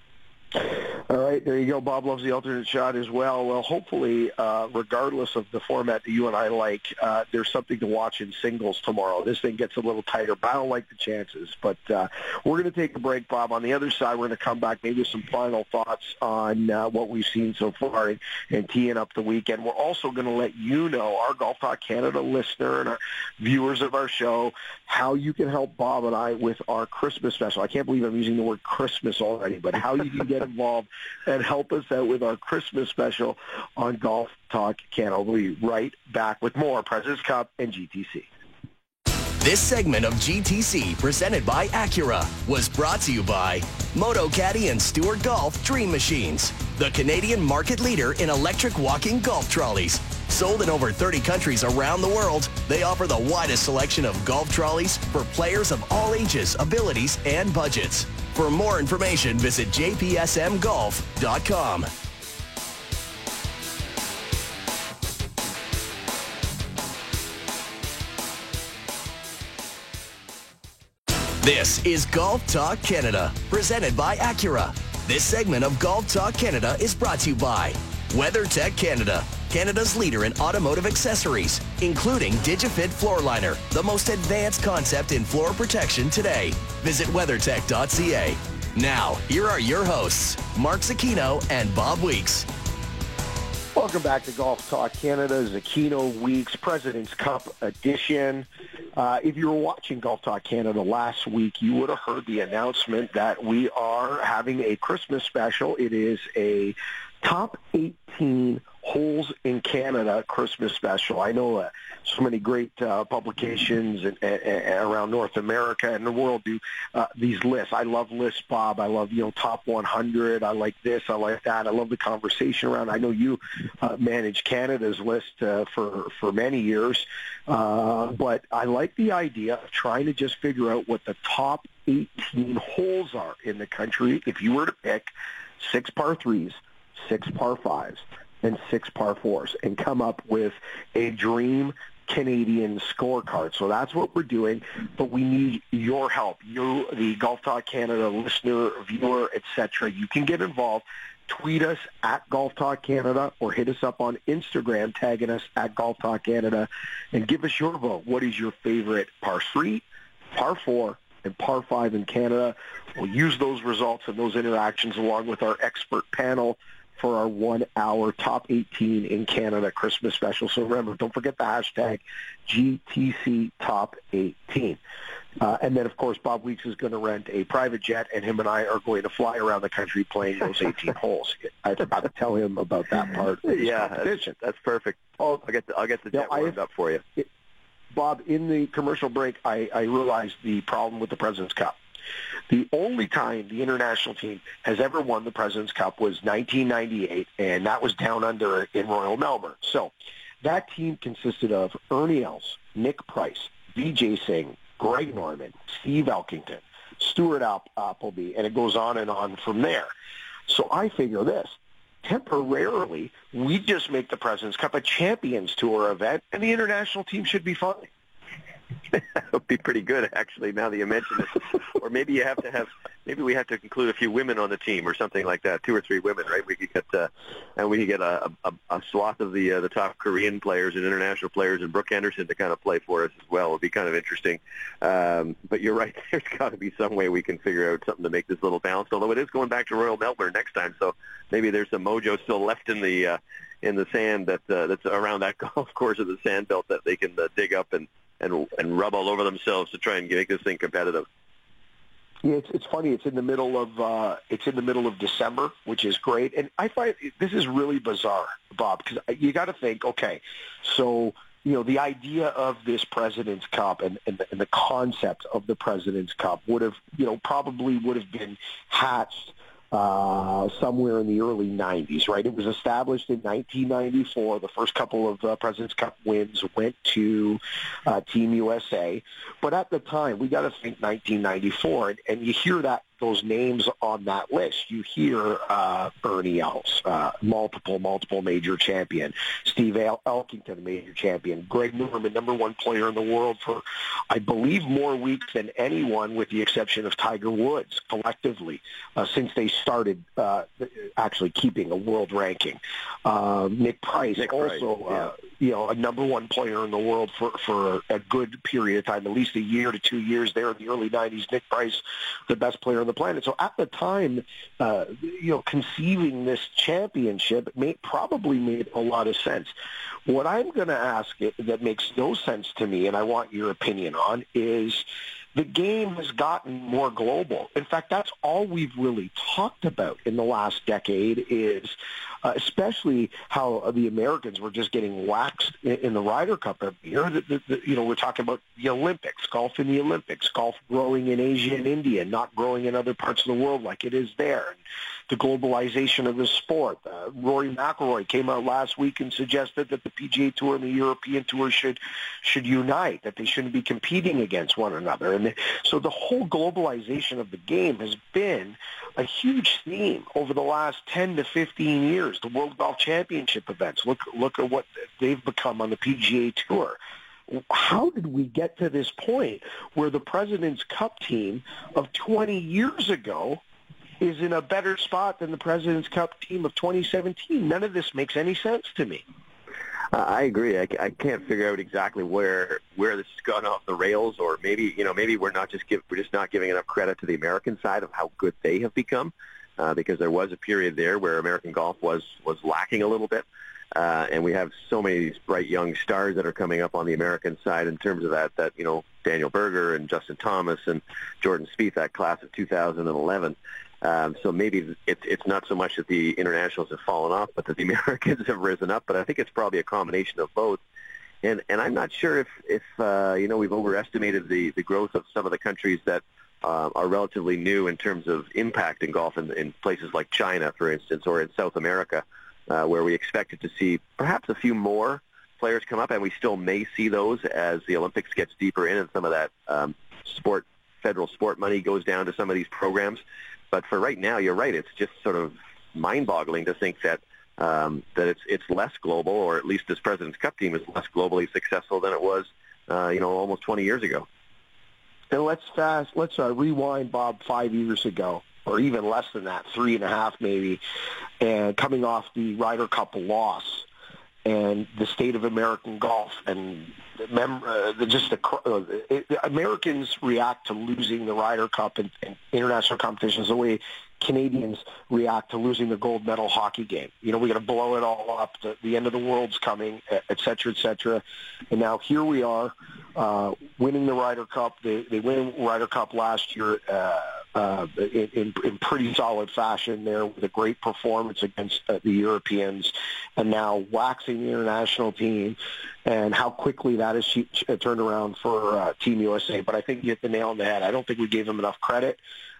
All right, there you go. Bob loves the alternate shot as well. Well, hopefully, uh, regardless of the format that you and I like, uh, there's something to watch in singles tomorrow. This thing gets a little tighter, but I don't like the chances. But uh, we're going to take a break, Bob. On the other side, we're going to come back maybe with some final thoughts on uh, what we've seen so far and, and teeing up the weekend. We're also going to let you know, our Golf Talk Canada listener and our viewers of our show, how you can help Bob and I with our Christmas special. I can't believe I'm using the word Christmas already, but how you can get involved and help us out with our Christmas special on Golf Talk Canada. We'll be right back with more President's Cup and G T C. This segment of G T C, presented by Acura, was brought to you by MotoCaddy and Stewart Golf Dream Machines, the Canadian market leader in electric walking golf trolleys. Sold in over thirty countries around the world, they offer the widest selection of golf trolleys for players of all ages, abilities, and budgets. For more information, visit j p s m golf dot com. This is Golf Talk Canada, presented by Acura. This segment of Golf Talk Canada is brought to you by WeatherTech Canada, Canada's leader in automotive accessories, including DigiFit Floor Liner, the most advanced concept in floor protection today. Visit weathertech dot c a. Now, here are your hosts, Mark Zecchino and Bob Weeks. Welcome back to Golf Talk Canada, Zecchino Weeks, President's Cup edition. Uh, if you were watching Golf Talk Canada last week, you would have heard the announcement that we are having a Christmas special. It is a top eighteen holes in Canada Christmas special. I know uh, so many great uh, publications and, and, and around North America and the world do uh, these lists. I love lists, Bob. I love, you know, top one hundred. I like this. I like that. I love the conversation around. I know you uh, manage Canada's list uh, for, for many years, uh, but I like the idea of trying to just figure out what the top eighteen holes are in the country. If you were to pick six par threes, six par fives, and six par fours, and come up with a dream Canadian scorecard. So that's what we're doing, but we need your help. You, the Golf Talk Canada listener, viewer, et cetera. You can get involved. Tweet us at Golf Talk Canada or hit us up on Instagram, tagging us at Golf Talk Canada, and give us your vote. What is your favorite par three, par four, and par five in Canada? We'll use those results and those interactions along with our expert panel for our one-hour top eighteen in Canada Christmas special. So remember, don't forget the hashtag G T C top eighteen. Uh, and then, of course, Bob Weeks is going to rent a private jet, and him and I are going to fly around the country playing those eighteen holes. I forgot to tell him about that part of this yeah, competition. That's, that's perfect. I'll get the, I'll get the jet now, warmed I, up for you. It, Bob, in the commercial break, I, I realized the problem with the President's Cup. The only time the international team has ever won the President's Cup was nineteen ninety-eight, and that was down under in Royal Melbourne. So that team consisted of Ernie Els, Nick Price, Vijay Singh, Greg Norman, Steve Elkington, Stuart Appleby, and it goes on and on from there. So I figure this. Temporarily, we just make the President's Cup a Champions Tour event, and the international team should be fine. That would be pretty good, actually, now that you mention it. Or maybe you have to have, maybe we have to include a few women on the team or something like that, two or three women, right? We could get, uh, and we could get a, a, a swath of the uh, the top Korean players and international players and Brooke Henderson to kind of play for us as well. It would be kind of interesting. Um, but you're right, there's got to be some way we can figure out something to make this little balanced, although it is going back to Royal Melbourne next time, so maybe there's some mojo still left in the uh, in the sand that uh, that's around that golf course of the sand belt that they can uh, dig up and and and rub all over themselves to try and make this thing competitive. Yeah, it's it's funny. It's in the middle of uh, it's in the middle of December, which is great. And I find this is really bizarre, Bob, because you got to think. Okay, so you know the idea of this President's Cup and, and, the, and the concept of the President's Cup would have you know probably would have been hatched Uh, somewhere in the early nineties, right? It was established in nineteen ninety-four. The first couple of uh, President's Cup wins went to uh, Team U S A. But at the time, we got to think nineteen ninety-four, and, and you hear that those names on that list. You hear uh, Ernie Els, uh, multiple, multiple major champion. Steve El- Elkington, major champion. Greg Norman, number one player in the world for, I believe, more weeks than anyone, with the exception of Tiger Woods, collectively, uh, since they started uh, actually keeping a world ranking. Uh, Nick Price, Nick also, Price, yeah. uh, you know, a number one player in the world for, for a good period of time, at least a year to two years there in the early nineties. Nick Price, the best player on the planet. So at the time, uh, you know, conceiving this championship made, probably made a lot of sense. What I'm going to ask it, that makes no sense to me, and I want your opinion on, is the game has gotten more global. In fact, that's all we've really talked about in the last decade is uh, especially how the Americans were just getting waxed in, in the Ryder Cup every year. The, the, the, you know, we're talking about the Olympics, golf in the Olympics, golf growing in Asia and India, not growing in other parts of the world like it is there. And the globalization of the sport. Uh, Rory McIlroy came out last week and suggested that the P G A Tour and the European Tour should should unite, that they shouldn't be competing against one another. And the, so the whole globalization of the game has been a huge theme over the last ten to fifteen years. The World Golf Championship events, look look at what they've become on the P G A Tour. How did we get to this point where the President's Cup team of twenty years ago is in a better spot than the President's Cup team of twenty seventeen? None of this makes any sense to me. Uh, I agree. I, I can't figure out exactly where where this has gone off the rails, or maybe you know maybe we're not just give, we're just not giving enough credit to the American side of how good they have become, uh, because there was a period there where American golf was was lacking a little bit, uh, and we have so many of these bright young stars that are coming up on the American side in terms of that that you know Daniel Berger and Justin Thomas and Jordan Spieth, that class of two thousand eleven. Um, so maybe it's it's not so much that the internationals have fallen off, but that the Americans have risen up. But I think it's probably a combination of both. And and I'm not sure if if uh, you know we've overestimated the, the growth of some of the countries that uh, are relatively new in terms of impact in golf in, in places like China, for instance, or in South America, uh, where we expected to see perhaps a few more players come up, and we still may see those as the Olympics gets deeper in and some of that um, sport federal sport money goes down to some of these programs. But for right now, you're right. It's just sort of mind-boggling to think that um, that it's it's less global, or at least this President's Cup team is less globally successful than it was, uh, you know, almost twenty years ago. And let's fast. Let's uh, rewind, Bob, five years ago, or even less than that, three and a half maybe, and coming off the Ryder Cup loss, and the state of American golf, and mem- uh, the, just the, uh, it, the Americans react to losing the Ryder Cup and, and international competitions the way Canadians react to losing the gold medal hockey game. You know, we got to blow it all up. The, the end of the world's coming, et cetera, et cetera. And now here we are, uh, winning the Ryder Cup. They they win Ryder Cup last year uh, uh, in, in, in pretty solid fashion there, with a great performance against uh, the Europeans, and now waxing the international team, and how quickly that has turned around for uh, Team U S A. But I think you hit the nail on the head. I don't think we gave them enough credit.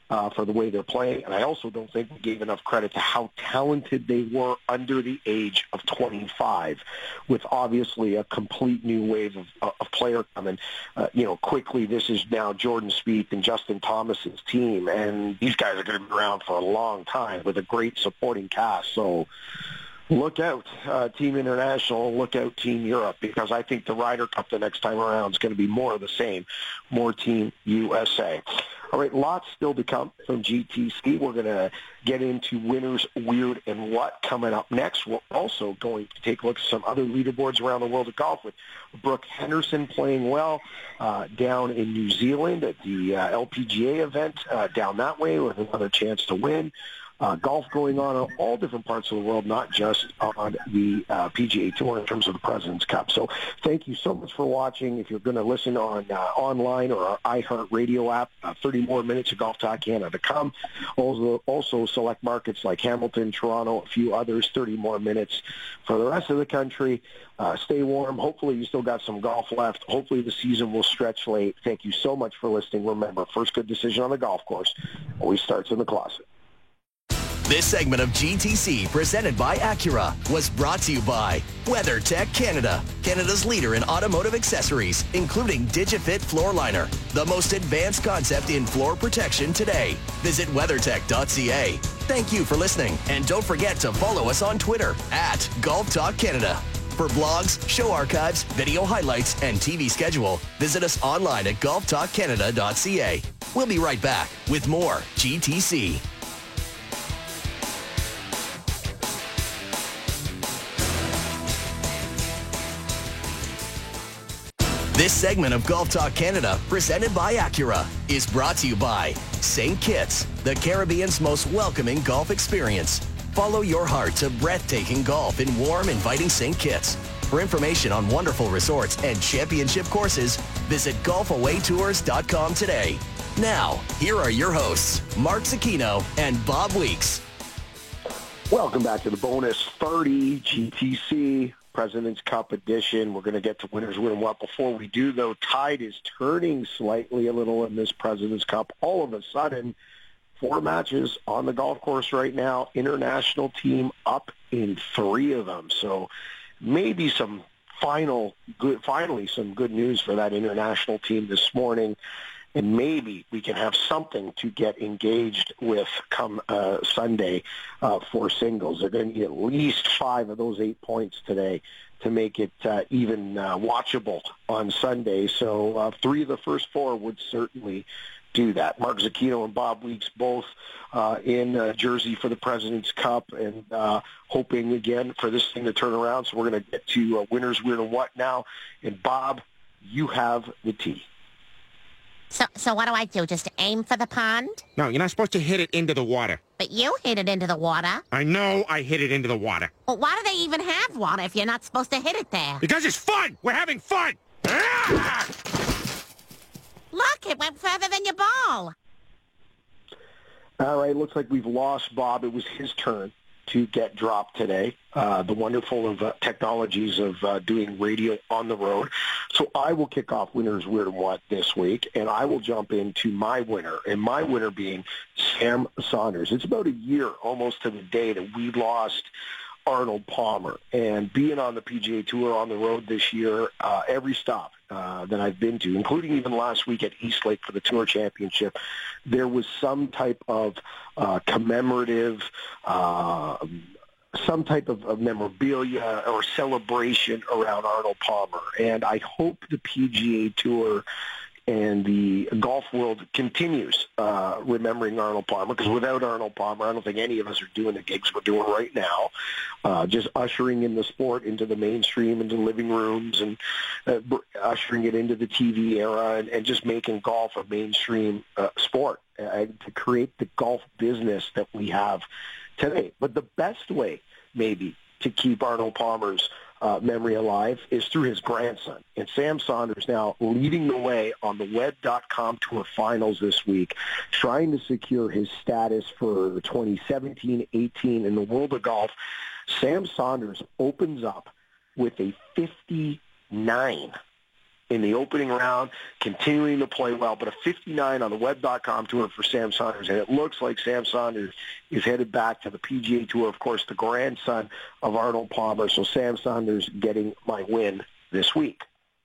uh, for the way they're playing. And I also don't think we gave enough credit to how talented they were under the age of twenty-five, with obviously a complete new wave of, of player coming. Uh, you know, quickly, this is now Jordan Spieth and Justin Thomas's team, and these guys are going to be around for a long time with a great supporting cast. So look out, uh, Team International, look out, Team Europe, because I think the Ryder Cup the next time around is going to be more of the same, more Team U S A. All right, lots still to come from G T C. We're going to get into winners, weird, and what coming up next. We're also going to take a look at some other leaderboards around the world of golf, with Brooke Henderson playing well uh, down in New Zealand at the uh, L P G A event uh, down that way with another chance to win. Uh, golf going on in all different parts of the world, not just on the uh, P G A Tour in terms of the President's Cup. So thank you so much for watching. If you're going to listen on uh, online or our iHeartRadio app, uh, thirty more minutes of Golf Talk Canada to come. Also, also select markets like Hamilton, Toronto, a few others, thirty more minutes for the rest of the country. Uh, stay warm. Hopefully you still got some golf left. Hopefully the season will stretch late. Thank you so much for listening. Remember, first good decision on the golf course always starts in the closet. This segment of G T C, presented by Acura, was brought to you by WeatherTech Canada, Canada's leader in automotive accessories, including DigiFit Floor Liner, the most advanced concept in floor protection today. Visit weathertech dot c a. Thank you for listening, and don't forget to follow us on Twitter at Golf Talk Canada. For blogs, show archives, video highlights, and T V schedule, visit us online at golf talk canada dot c a. We'll be right back with more G T C. This segment of Golf Talk Canada, presented by Acura, is brought to you by Saint Kitts, the Caribbean's most welcoming golf experience. Follow your heart to breathtaking golf in warm, inviting Saint Kitts. For information on wonderful resorts and championship courses, visit golf away tours dot com today. Now, here are your hosts, Mark Zucchino and Bob Weeks. Welcome back to the bonus thirty G T C President's Cup edition. We're going to get to winners, win, and what. Before we do, though, tide is turning slightly a little in this President's Cup. All of a sudden, four matches on the golf course right now. International team up in three of them. So maybe some final good, finally some good news for that international team this morning. And maybe we can have something to get engaged with come uh, Sunday uh, for singles. They're going to need at least five of those eight points today to make it uh, even uh, watchable on Sunday. So uh, three of the first four would certainly do that. Mark Zucchino and Bob Weeks both uh, in uh, Jersey for the President's Cup, and uh, hoping again for this thing to turn around. So we're going to get to uh, winners, weird, and what now. And Bob, you have the tee. So, so what do I do? Just aim for the pond? No, you're not supposed to hit it into the water. But you hit it into the water. I know I hit it into the water. Well, why do they even have water if you're not supposed to hit it there? Because it's fun! We're having fun! Ah! Look, it went further than your ball. All right, looks like we've lost Bob. It was his turn to get dropped today. Uh, the wonderful of uh, technologies of uh, doing radio on the road. So I will kick off Winners, Weird, and What this week, and I will jump into my winner, and my winner being Sam Saunders. It's about a year almost to the day that we lost Arnold Palmer, and being on the P G A Tour on the road this year, uh, every stop uh, that I've been to, including even last week at East Lake for the Tour Championship, there was some type of uh, commemorative, uh, some type of, of memorabilia or celebration around Arnold Palmer. And I hope the P G A Tour and the golf world continues uh, remembering Arnold Palmer, because without Arnold Palmer, I don't think any of us are doing the gigs we're doing right now, uh, just ushering in the sport into the mainstream, into living rooms, and uh, ushering it into the T V era, and, and just making golf a mainstream uh, sport, uh, to create the golf business that we have today. But the best way, maybe, to keep Arnold Palmer's Uh, memory alive is through his grandson. And Sam Saunders now leading the way on the web dot com Tour Finals this week, trying to secure his status for twenty seventeen eighteen in the world of golf. Sam Saunders opens up with a fifty-nine in the opening round, continuing to play well, but a fifty-nine on the web dot com tour for Sam Saunders, and it looks like Sam Saunders is headed back to the P G A Tour, of course, the grandson of Arnold Palmer, so Sam Saunders getting my win this week.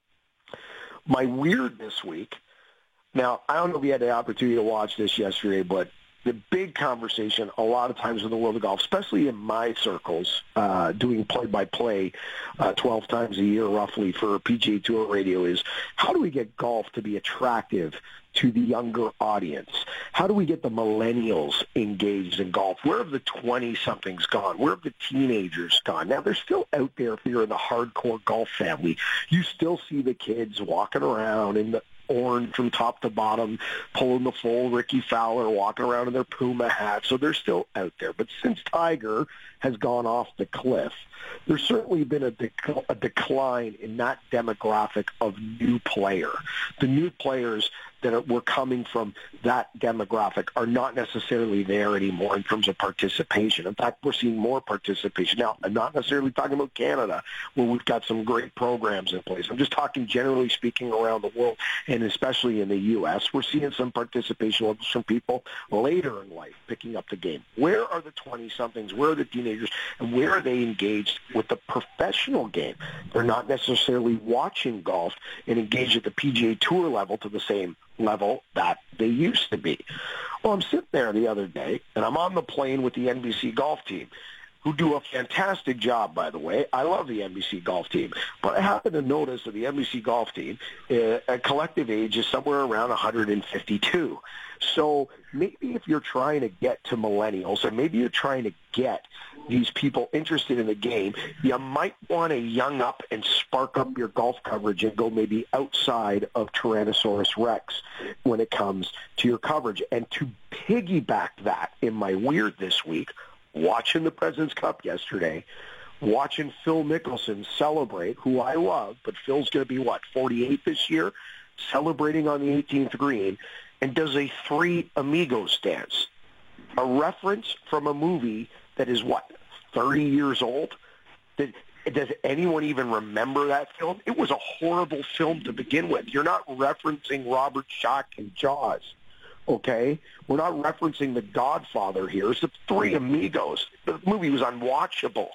My weird this week, now, I don't know if you had the opportunity to watch this yesterday, but the big conversation a lot of times in the world of golf, especially in my circles, uh, doing play-by-play uh, twelve times a year roughly for P G A Tour radio, is how do we get golf to be attractive to the younger audience? How do we get the millennials engaged in golf? Where have the twenty-somethings gone? Where have the teenagers gone? Now, they're still out there if you're in the hardcore golf family. You still see the kids walking around in the orange from top to bottom, pulling the full Ricky Fowler, walking around in their Puma hats. So they're still out there. But since Tiger has gone off the cliff, there's certainly been a, dec- a decline in that demographic of new player. The new players that are, were coming from that demographic are not necessarily there anymore in terms of participation. In fact, we're seeing more participation. Now, I'm not necessarily talking about Canada, where we've got some great programs in place. I'm just talking generally speaking around the world, and especially in the U S. We're seeing some participation levels from people later in life picking up the game. Where are the twenty-somethings? Where are the teenagers? And where are they engaged with the professional game? They're not necessarily watching golf and engaged at the P G A Tour level to the same level that they used to be. Well, I'm sitting there the other day, and I'm on the plane with the N B C golf team, who do a fantastic job, by the way. I love the N B C golf team. But I happen to notice that the N B C golf team, uh, a collective age is somewhere around one hundred fifty-two. So maybe if you're trying to get to millennials, or maybe you're trying to get these people interested in the game, you might want to young up and spark up your golf coverage and go maybe outside of Tyrannosaurus Rex when it comes to your coverage. And to piggyback that in my weird this week, watching the President's Cup yesterday, watching Phil Mickelson celebrate, who I love, but Phil's going to be, what, forty-eight this year, celebrating on the eighteenth green, and does a Three Amigos dance, a reference from a movie that is, what, thirty years old? Did, does anyone even remember that film? It was a horrible film to begin with. You're not referencing Robert Schock and Jaws. Okay? We're not referencing The Godfather here. It's the Three Amigos. The movie was unwatchable.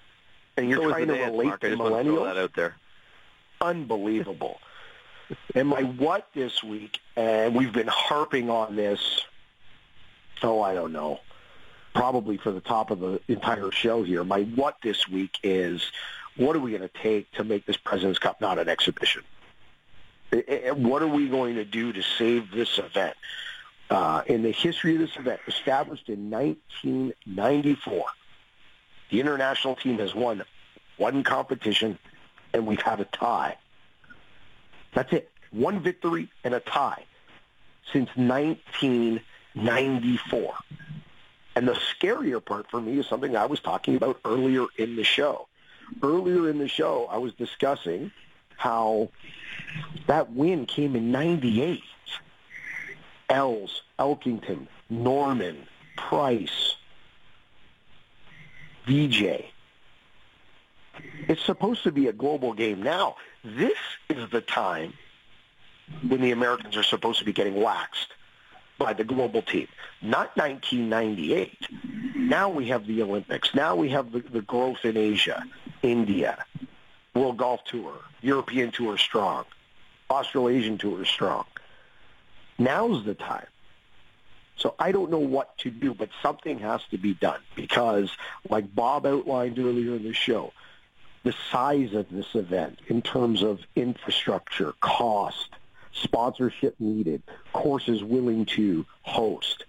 And you're so trying to dance, relate Mark. to I just want to throw millennials? that out there. Unbelievable. And my what this week, and we've been harping on this, oh, I don't know, probably for the top of the entire show here. My what this week is, what are we going to take to make this President's Cup not an exhibition? What are we going to do to save this event? Uh, in the history of this event, established in nineteen ninety-four, the international team has won one competition, and we've had a tie. That's it. One victory and a tie since nineteen ninety-four. And the scarier part for me is something I was talking about earlier in the show. Earlier in the show, I was discussing how that win came in ninety-eight. Els, Elkington, Norman, Price, V J. It's supposed to be a global game now. This is the time when the Americans are supposed to be getting waxed by the global team. Not nineteen ninety-eight. Now we have the Olympics. Now we have the, the growth in Asia, India, World Golf Tour, European Tour strong, Australasian Tour strong. Now's the time. So I don't know what to do, but something has to be done because, like Bob outlined earlier in the show, the size of this event in terms of infrastructure, cost, sponsorship needed, courses willing to host,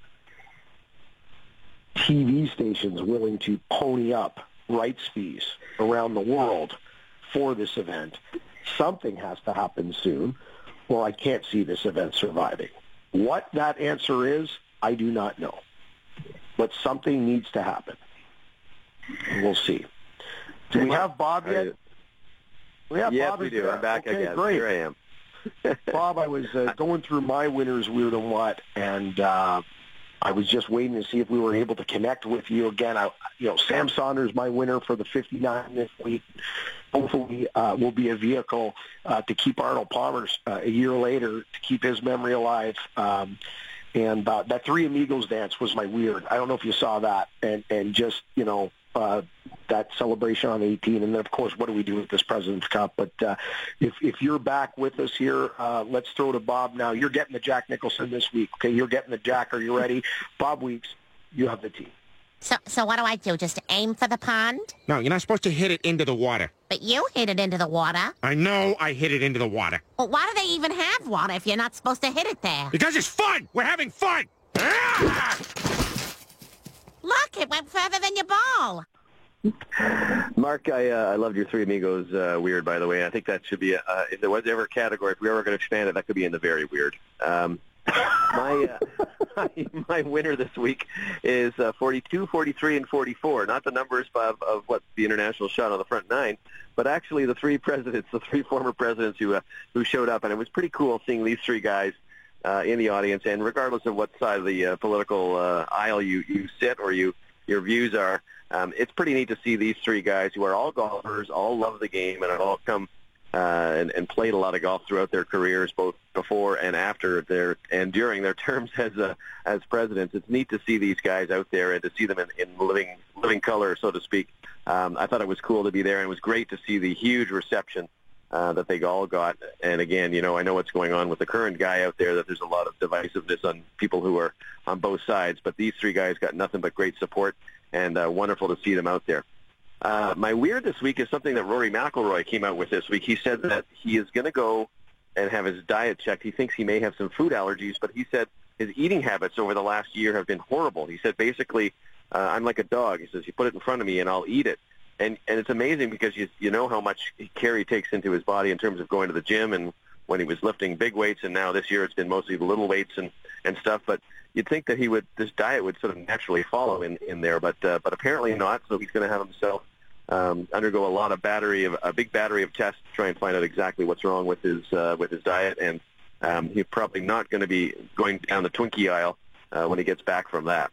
T V stations willing to pony up rights fees around the world for this event. Something has to happen soon, or I can't see this event surviving. What that answer is, I do not know. But something needs to happen. We'll see. Do we have Bob yet? We have yes, Bob we do. there. I'm back okay, again. Great. Here I am. Bob, I was uh, going through my winner's weird and what, and uh, I was just waiting to see if we were able to connect with you again. I, you know, Sam Saunders, my winner for the fifty-nine this week. Hopefully, uh, will be a vehicle uh, to keep Arnold Palmer uh, a year later, to keep his memory alive. Um, and uh, that Three Amigos dance was my weird. I don't know if you saw that, and and just you know. Uh, that celebration on eighteen, and then of course, what do we do with this President's Cup? But uh, if if you're back with us here, uh, let's throw to Bob now. You're getting the Jack Nicholson this week, okay? You're getting the Jack. Are you ready? Bob Weeks, you have the team. So, so what do I do? Just aim for the pond? No, you're not supposed to hit it into the water. But you hit it into the water. I know I hit it into the water. Well, why do they even have water if you're not supposed to hit it there? Because it's fun! We're having fun! Ah! Look, it went further than your ball. Mark, I uh, I loved your Three Amigos uh, weird, by the way. I think that should be, uh, if there was ever a category, if we were ever going to expand it, that could be in the very weird. Um, my, uh, my my winner this week is uh, forty-two, forty-three, and forty-four. Not the numbers of, of what the international shot on the front nine, but actually the three presidents, the three former presidents who uh, who showed up. And it was pretty cool seeing these three guys uh, in the audience. And regardless of what side of the uh, political uh, aisle you, you sit or you your views are, Um, it's pretty neat to see these three guys who are all golfers, all love the game, and have all come uh, and, and played a lot of golf throughout their careers, both before and after their and during their terms as uh, as presidents. It's neat to see these guys out there and to see them in, in living living color, so to speak. Um, I thought it was cool to be there, and it was great to see the huge reception uh, that they all got. And again, you know, I know what's going on with the current guy out there, that there's a lot of divisiveness on people who are on both sides, but these three guys got nothing but great support. And uh, wonderful to see them out there. Uh, my weird this week is something that Rory McIlroy came out with this week. He said that he is going to go and have his diet checked. He thinks he may have some food allergies, but he said his eating habits over the last year have been horrible. He said basically, uh, I'm like a dog. He says, you put it in front of me and I'll eat it. And and it's amazing because you you know how much care he takes into his body in terms of going to the gym and when he was lifting big weights, and now this year it's been mostly the little weights and, and stuff. But you'd think that he would, this diet would sort of naturally follow in, in there, but uh, but apparently not. So he's going to have himself um, undergo a lot of battery of a big battery of tests to try and find out exactly what's wrong with his uh, with his diet, and um, he's probably not going to be going down the Twinkie aisle uh, when he gets back from that.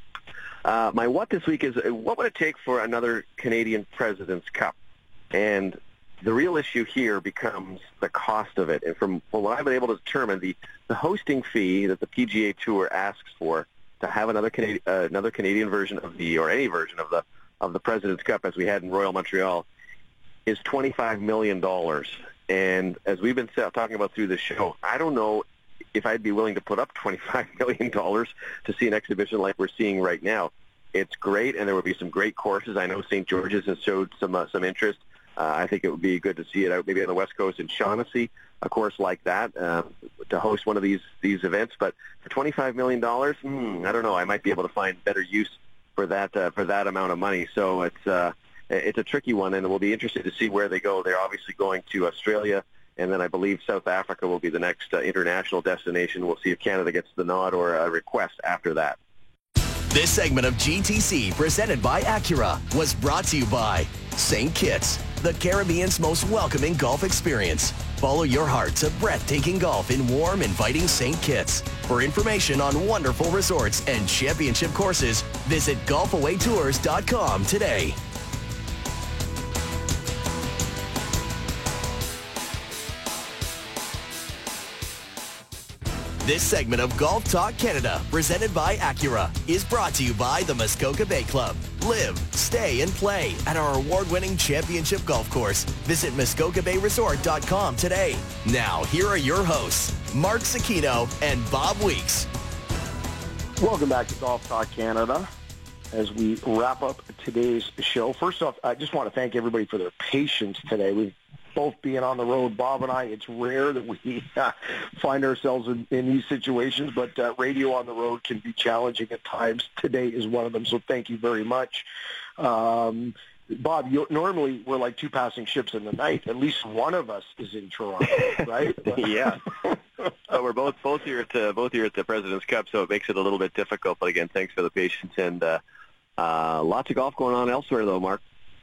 Uh, my what this week is, what would it take for another Canadian President's Cup? And the real issue here becomes the cost of it. And from, from what I've been able to determine, the, the hosting fee that the P G A Tour asks for to have another Canadian, uh, another Canadian version of the, or any version of the of the President's Cup as we had in Royal Montreal, is twenty-five million dollars. And as we've been talking about through the show, I don't know if I'd be willing to put up twenty-five million dollars to see an exhibition like we're seeing right now. It's great, and there would be some great courses. I know Saint George's has showed some uh, some interest. Uh, I think it would be good to see it out maybe on the West Coast in Shaughnessy, a course like that, uh, to host one of these these events. But for twenty-five million dollars, hmm, I don't know. I might be able to find better use for that uh, for that amount of money. So it's uh, it's a tricky one, and we'll be interested to see where they go. They're obviously going to Australia, and then I believe South Africa will be the next uh, international destination. We'll see if Canada gets the nod or a request after that. This segment of G T C, presented by Acura, was brought to you by Saint Kitts, the Caribbean's most welcoming golf experience. Follow your heart to breathtaking golf in warm, inviting Saint Kitts. For information on wonderful resorts and championship courses, visit golf away tours dot com today. This segment of Golf Talk Canada, presented by Acura, is brought to you by the Muskoka Bay Club. Live, stay, and play at our award-winning championship golf course. Visit muskoka bay resort dot com today. Now, here are your hosts, Mark Cicchino and Bob Weeks. Welcome back to Golf Talk Canada. As we wrap up today's show, first off, I just want to thank everybody for their patience today. We've both being on the road, Bob and I, it's rare that we uh, find ourselves in, in these situations, but uh, radio on the road can be challenging at times. Today is one of them, so thank you very much. Um, Bob, you, normally we're like two passing ships in the night. At least one of us is in Toronto, right? Yeah. So we're both both here at uh, both here at the President's Cup, so it makes it a little bit difficult. But again, thanks for the patience, and uh, uh, lots of golf going on elsewhere, though, Mark.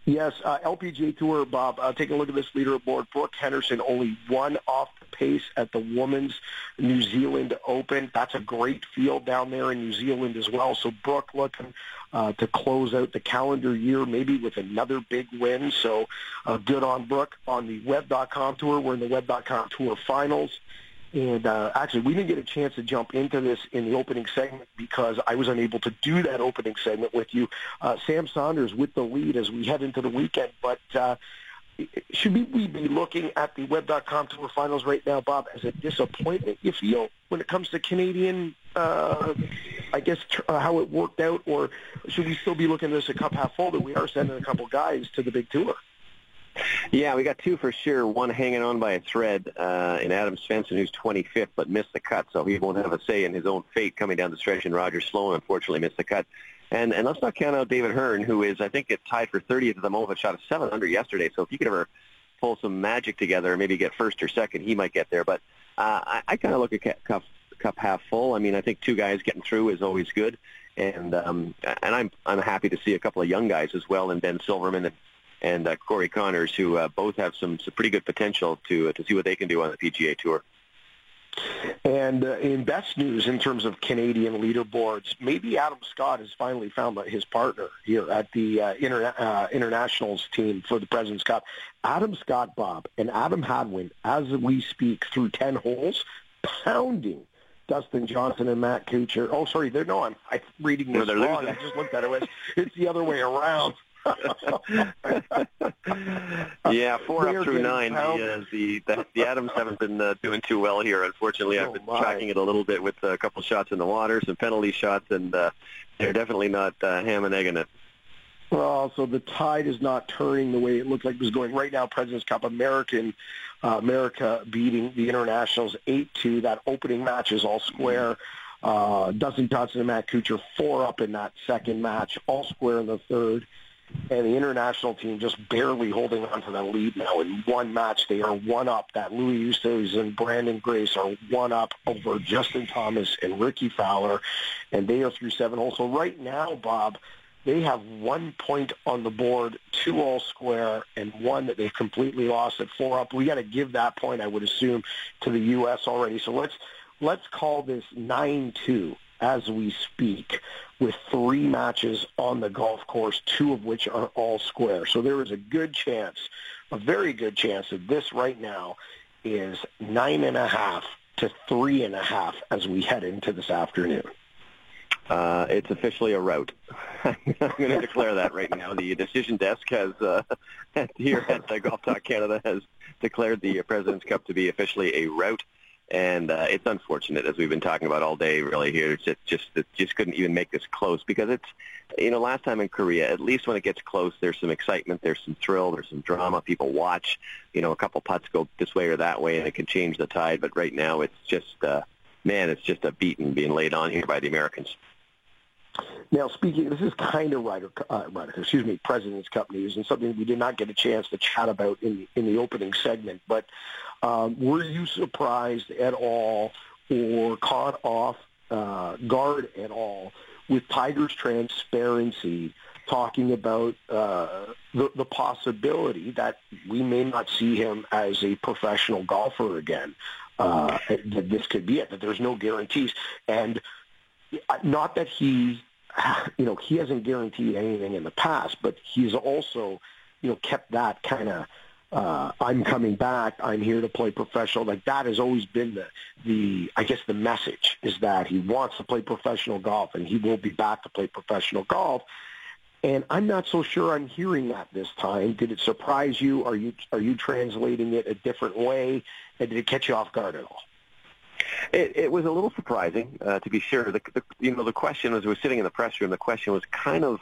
Yes, uh, L P G A Tour, Bob, uh, take a look at this leaderboard. Brooke Henderson only one off the pace at the Women's New Zealand Open. That's a great field down there in New Zealand as well. So Brooke looking uh, to close out the calendar year maybe with another big win. So uh, good on Brooke. On the Web dot com Tour, we're in the Web dot com Tour Finals. And uh, actually, we didn't get a chance to jump into this in the opening segment because I was unable to do that opening segment with you. Uh, Sam Saunders with the lead as we head into the weekend. But uh, should we be looking at the Web dot com Tour Finals right now, Bob, as a disappointment, you feel, when it comes to Canadian, uh, I guess, tr- uh, how it worked out? Or should we still be looking at this a cup half full that we are sending a couple guys to the big tour? Yeah, we got two for sure. One hanging on by a thread uh, in Adam Svensson, who's twenty-fifth, but missed the cut, so he won't have a say in his own fate coming down the stretch. And Roger Sloan, unfortunately, missed the cut. And and let's not count out David Hearn, who is, I think, tied for thirtieth at the moment, shot a seven under yesterday. So if you could ever pull some magic together and maybe get first or second, he might get there. But uh, I, I kind of look at cup, cup half full. I mean, I think two guys getting through is always good. And um, and I'm I'm happy to see a couple of young guys as well, and Ben Silverman and and uh, Corey Connors, who uh, both have some, some pretty good potential to uh, to see what they can do on the P G A Tour. And uh, in best news in terms of Canadian leaderboards, maybe Adam Scott has finally found his partner here at the uh, interna- uh, internationals team for the President's Cup. Adam Scott, Bob, and Adam Hadwin, as we speak, through ten holes, pounding Dustin Johnson and Matt Kuchar. Oh, sorry, they're no, I'm, I'm reading this no, wrong. Losing. I just looked at it. It's the other way around. Yeah, four They're up through nine. The, pounded. uh, the, the the Adams haven't been uh, doing too well here. Unfortunately, I've Oh, been my. tracking it a little bit with a couple shots in the water, some penalty shots, and uh, they're definitely not uh, ham and egging it. Well, so the tide is not turning the way it looked like it was going. Right now, President's Cup, American, uh, America beating the Internationals eight two. That opening match is all square. Uh, Dustin Johnson and Matt Kuchar four up in that second match, all square in the third. And the international team just barely holding on to the lead now. In one match, they are one up. That Louis Oosthuizen and Brandon Grace are one up over Justin Thomas and Ricky Fowler, and they are through seven holes. So right now, Bob, they have one point on the board, two all square, and one that they've completely lost at four up. We got to give that point, I would assume, to the U S already. So let's let's call this nine two as we speak, with three matches on the golf course, two of which are all square. So there is a good chance, a very good chance that this right now is nine and a half to three and a half as we head into this afternoon. Uh, it's officially a rout. I'm going to declare that right now. The decision desk has, uh, here at uh, Golf Talk Canada, has declared the President's Cup to be officially a rout. And uh, it's unfortunate, as we've been talking about all day, really, here. It's just, just, it just couldn't even make this close because it's, you know, last time in Korea, at least when it gets close, there's some excitement, there's some thrill, there's some drama. People watch, you know, a couple putts go this way or that way, and it can change the tide. But right now, it's just, uh, man, it's just a beating being laid on here by the Americans. Now, speaking, this is kind of Ryder, uh, Ryder, excuse me, President's Cup news, and something we did not get a chance to chat about in the, in the opening segment. But um, were you surprised at all or caught off uh, guard at all with Tiger's transparency talking about uh, the, the possibility that we may not see him as a professional golfer again? Uh, that this could be it, that there's no guarantees. And not that he, you know, he hasn't guaranteed anything in the past, but he's also, you know, kept that kind of, uh, I'm coming back, I'm here to play professional. Like that has always been the, the, I guess the message is that he wants to play professional golf and he will be back to play professional golf. And I'm not so sure I'm hearing that this time. Did it surprise you? Are you, are you translating it a different way? And did it catch you off guard at all? It, it was a little surprising, uh, to be sure. The, the, you know, the question as we were sitting in the press room, the question was kind of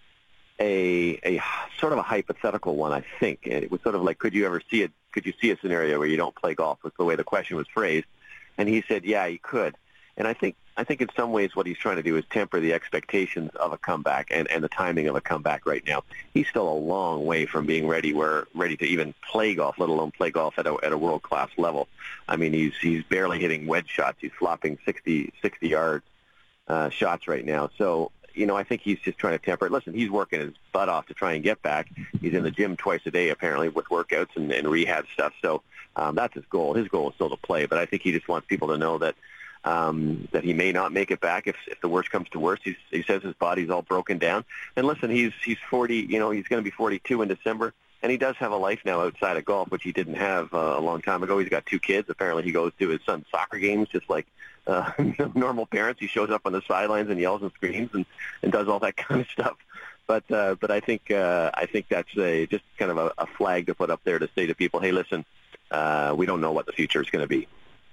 a a sort of a hypothetical one, I think. And it was sort of like, could you ever see it? Could you see a scenario where you don't play golf? Was the way the question was phrased. And he said, yeah, he could. And I think I think in some ways what he's trying to do is temper the expectations of a comeback and, and the timing of a comeback right now. He's still a long way from being ready where ready to even play golf, let alone play golf at a at a world class level. I mean, he's he's barely hitting wedge shots. He's flopping sixty, sixty yard uh, shots right now. So you know, I think he's just trying to temper it. Listen, he's working his butt off to try and get back. He's in the gym twice a day, apparently, with workouts and, and rehab stuff. So um, that's his goal. His goal is still to play, but I think he just wants people to know that um, that he may not make it back if, if the worst comes to worst. He's, he says his body's all broken down. And listen, he's he's forty. You know, he's going to be forty-two in December. And he does have a life now outside of golf, which he didn't have uh, a long time ago. He's got two kids. Apparently he goes to his son's soccer games just like uh, normal parents. He shows up on the sidelines and yells and screams and, and does all that kind of stuff. But uh, but I think uh, I think that's a, just kind of a, a flag to put up there to say to people, hey, listen, uh, we don't know what the future is going to be.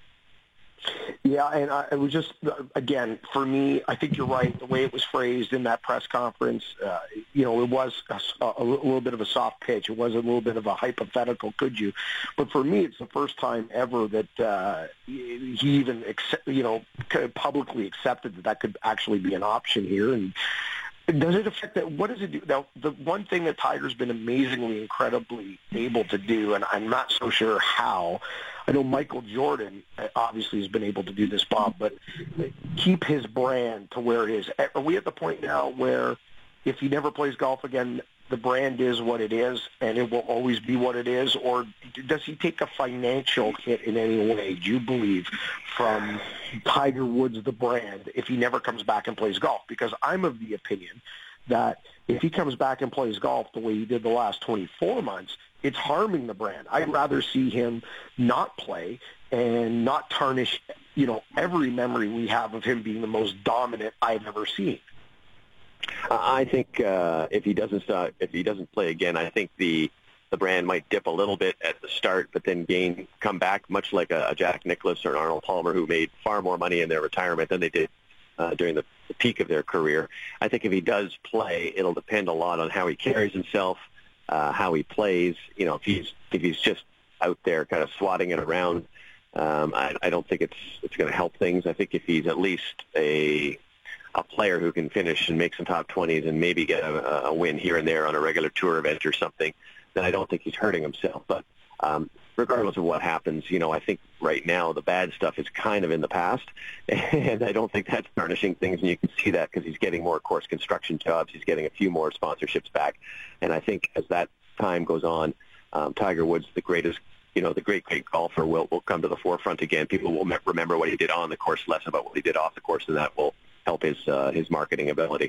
Yeah, and I, it was just, again, for me, I think you're right. The way it was phrased in that press conference, uh, you know, it was a, a little bit of a soft pitch. It was a little bit of a hypothetical, could you? But for me, it's the first time ever that uh, he even, accept, you know, publicly accepted that that could actually be an option here. And does it affect that? What does it do? Now, the one thing that Tiger's been amazingly, incredibly able to do, and I'm not so sure how, I know Michael Jordan obviously has been able to do this, Bob, but keep his brand to where it is. Are we at the point now where if he never plays golf again, the brand is what it is and it will always be what it is? Or does he take a financial hit in any way, do you believe, from Tiger Woods, the brand, if he never comes back and plays golf? Because I'm of the opinion that if he comes back and plays golf the way he did the last twenty-four months, it's harming the brand. I'd rather see him not play and not tarnish, you know, every memory we have of him being the most dominant I've ever seen. I think uh, if he doesn't start, if he doesn't play again, I think the the brand might dip a little bit at the start, but then gain come back, much like a, a Jack Nicklaus or an Arnold Palmer, who made far more money in their retirement than they did uh, during the, the peak of their career. I think if he does play, it'll depend a lot on how he carries himself, uh, how he plays. You know, if he's if he's just out there kind of swatting it around, um, I, I don't think it's it's going to help things. I think if he's at least a a player who can finish and make some top twenties and maybe get a, a win here and there on a regular tour event or something, then I don't think he's hurting himself. But um, regardless of what happens, you know, I think right now the bad stuff is kind of in the past, and I don't think that's tarnishing things, and you can see that because he's getting more course construction jobs. He's getting a few more sponsorships back, and I think as that time goes on, um, Tiger Woods, the greatest, you know, the great, great golfer, will, will come to the forefront again. People will me- remember what he did on the course, less about what he did off the course, and that will help his uh, his marketing ability.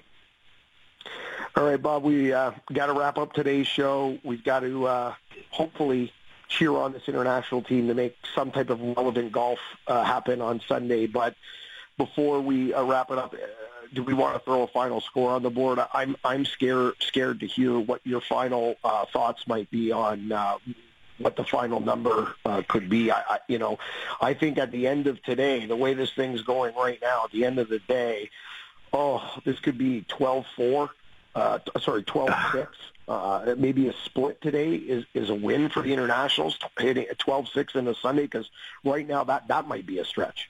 All right, Bob, we uh, got to wrap up today's show. We've got to uh, hopefully cheer on this international team to make some type of relevant golf uh, happen on Sunday. But before we uh, wrap it up, uh, do we want to throw a final score on the board? I'm I'm scared scared to hear what your final uh, thoughts might be on uh, what the final number uh, could be. I, I, you know, I think at the end of today, the way this thing's going right now, at the end of the day, oh, this could be twelve four. Uh, sorry, twelve six. Uh, maybe a split today is, is a win for the internationals, hitting a twelve six in the Sunday, because right now that, that might be a stretch.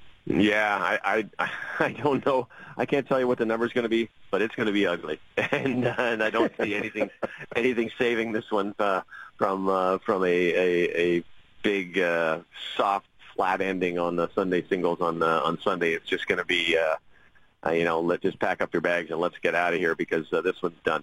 Yeah, I, I I don't know. I can't tell you what the number's going to be, but it's going to be ugly, and uh, and I don't see anything anything saving this one uh, from uh, from a a, a big uh, soft flat ending on the Sunday singles on uh, on Sunday. It's just going to be uh, uh, you know, let just pack up your bags and let's get out of here because uh, this one's done.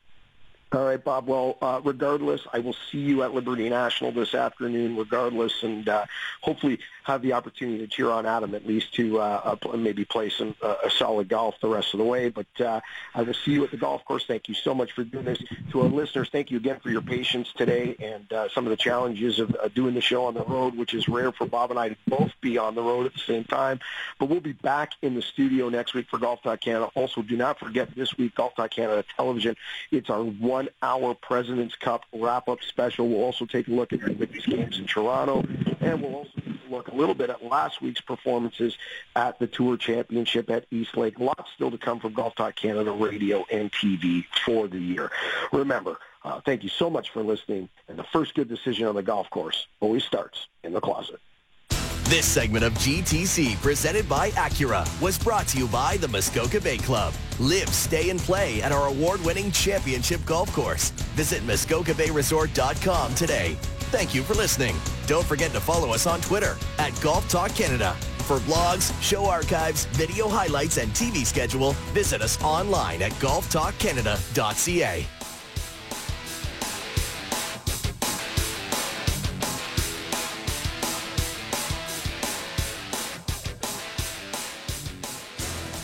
All right, Bob. Well, uh, regardless, I will see you at Liberty National this afternoon, regardless, and uh, hopefully have the opportunity to cheer on Adam at least to uh, uh, maybe play some uh, a solid golf the rest of the way. But uh, I will see you at the golf course. Thank you so much for doing this. To our listeners, thank you again for your patience today and uh, some of the challenges of uh, doing the show on the road, which is rare for Bob and I to both be on the road at the same time. But we'll be back in the studio next week for Golf Talk Canada. Also, do not forget this week, Golf Talk Canada Television. It's our one one-hour President's Cup wrap-up special. We'll also take a look at these games in Toronto, and we'll also look a little bit at last week's performances at the Tour Championship at East Lake. Lots still to come from Golf Talk Canada radio and T V for the year. Remember, uh, thank you so much for listening, and the first good decision on the golf course always starts in the closet. This segment of G T C, presented by Acura, was brought to you by the Muskoka Bay Club. Live, stay, and play at our award-winning championship golf course. Visit Muskoka Bay Resort dot com today. Thank you for listening. Don't forget to follow us on Twitter at Golf Talk Canada. For blogs, show archives, video highlights, and T V schedule, visit us online at golf talk canada dot c a.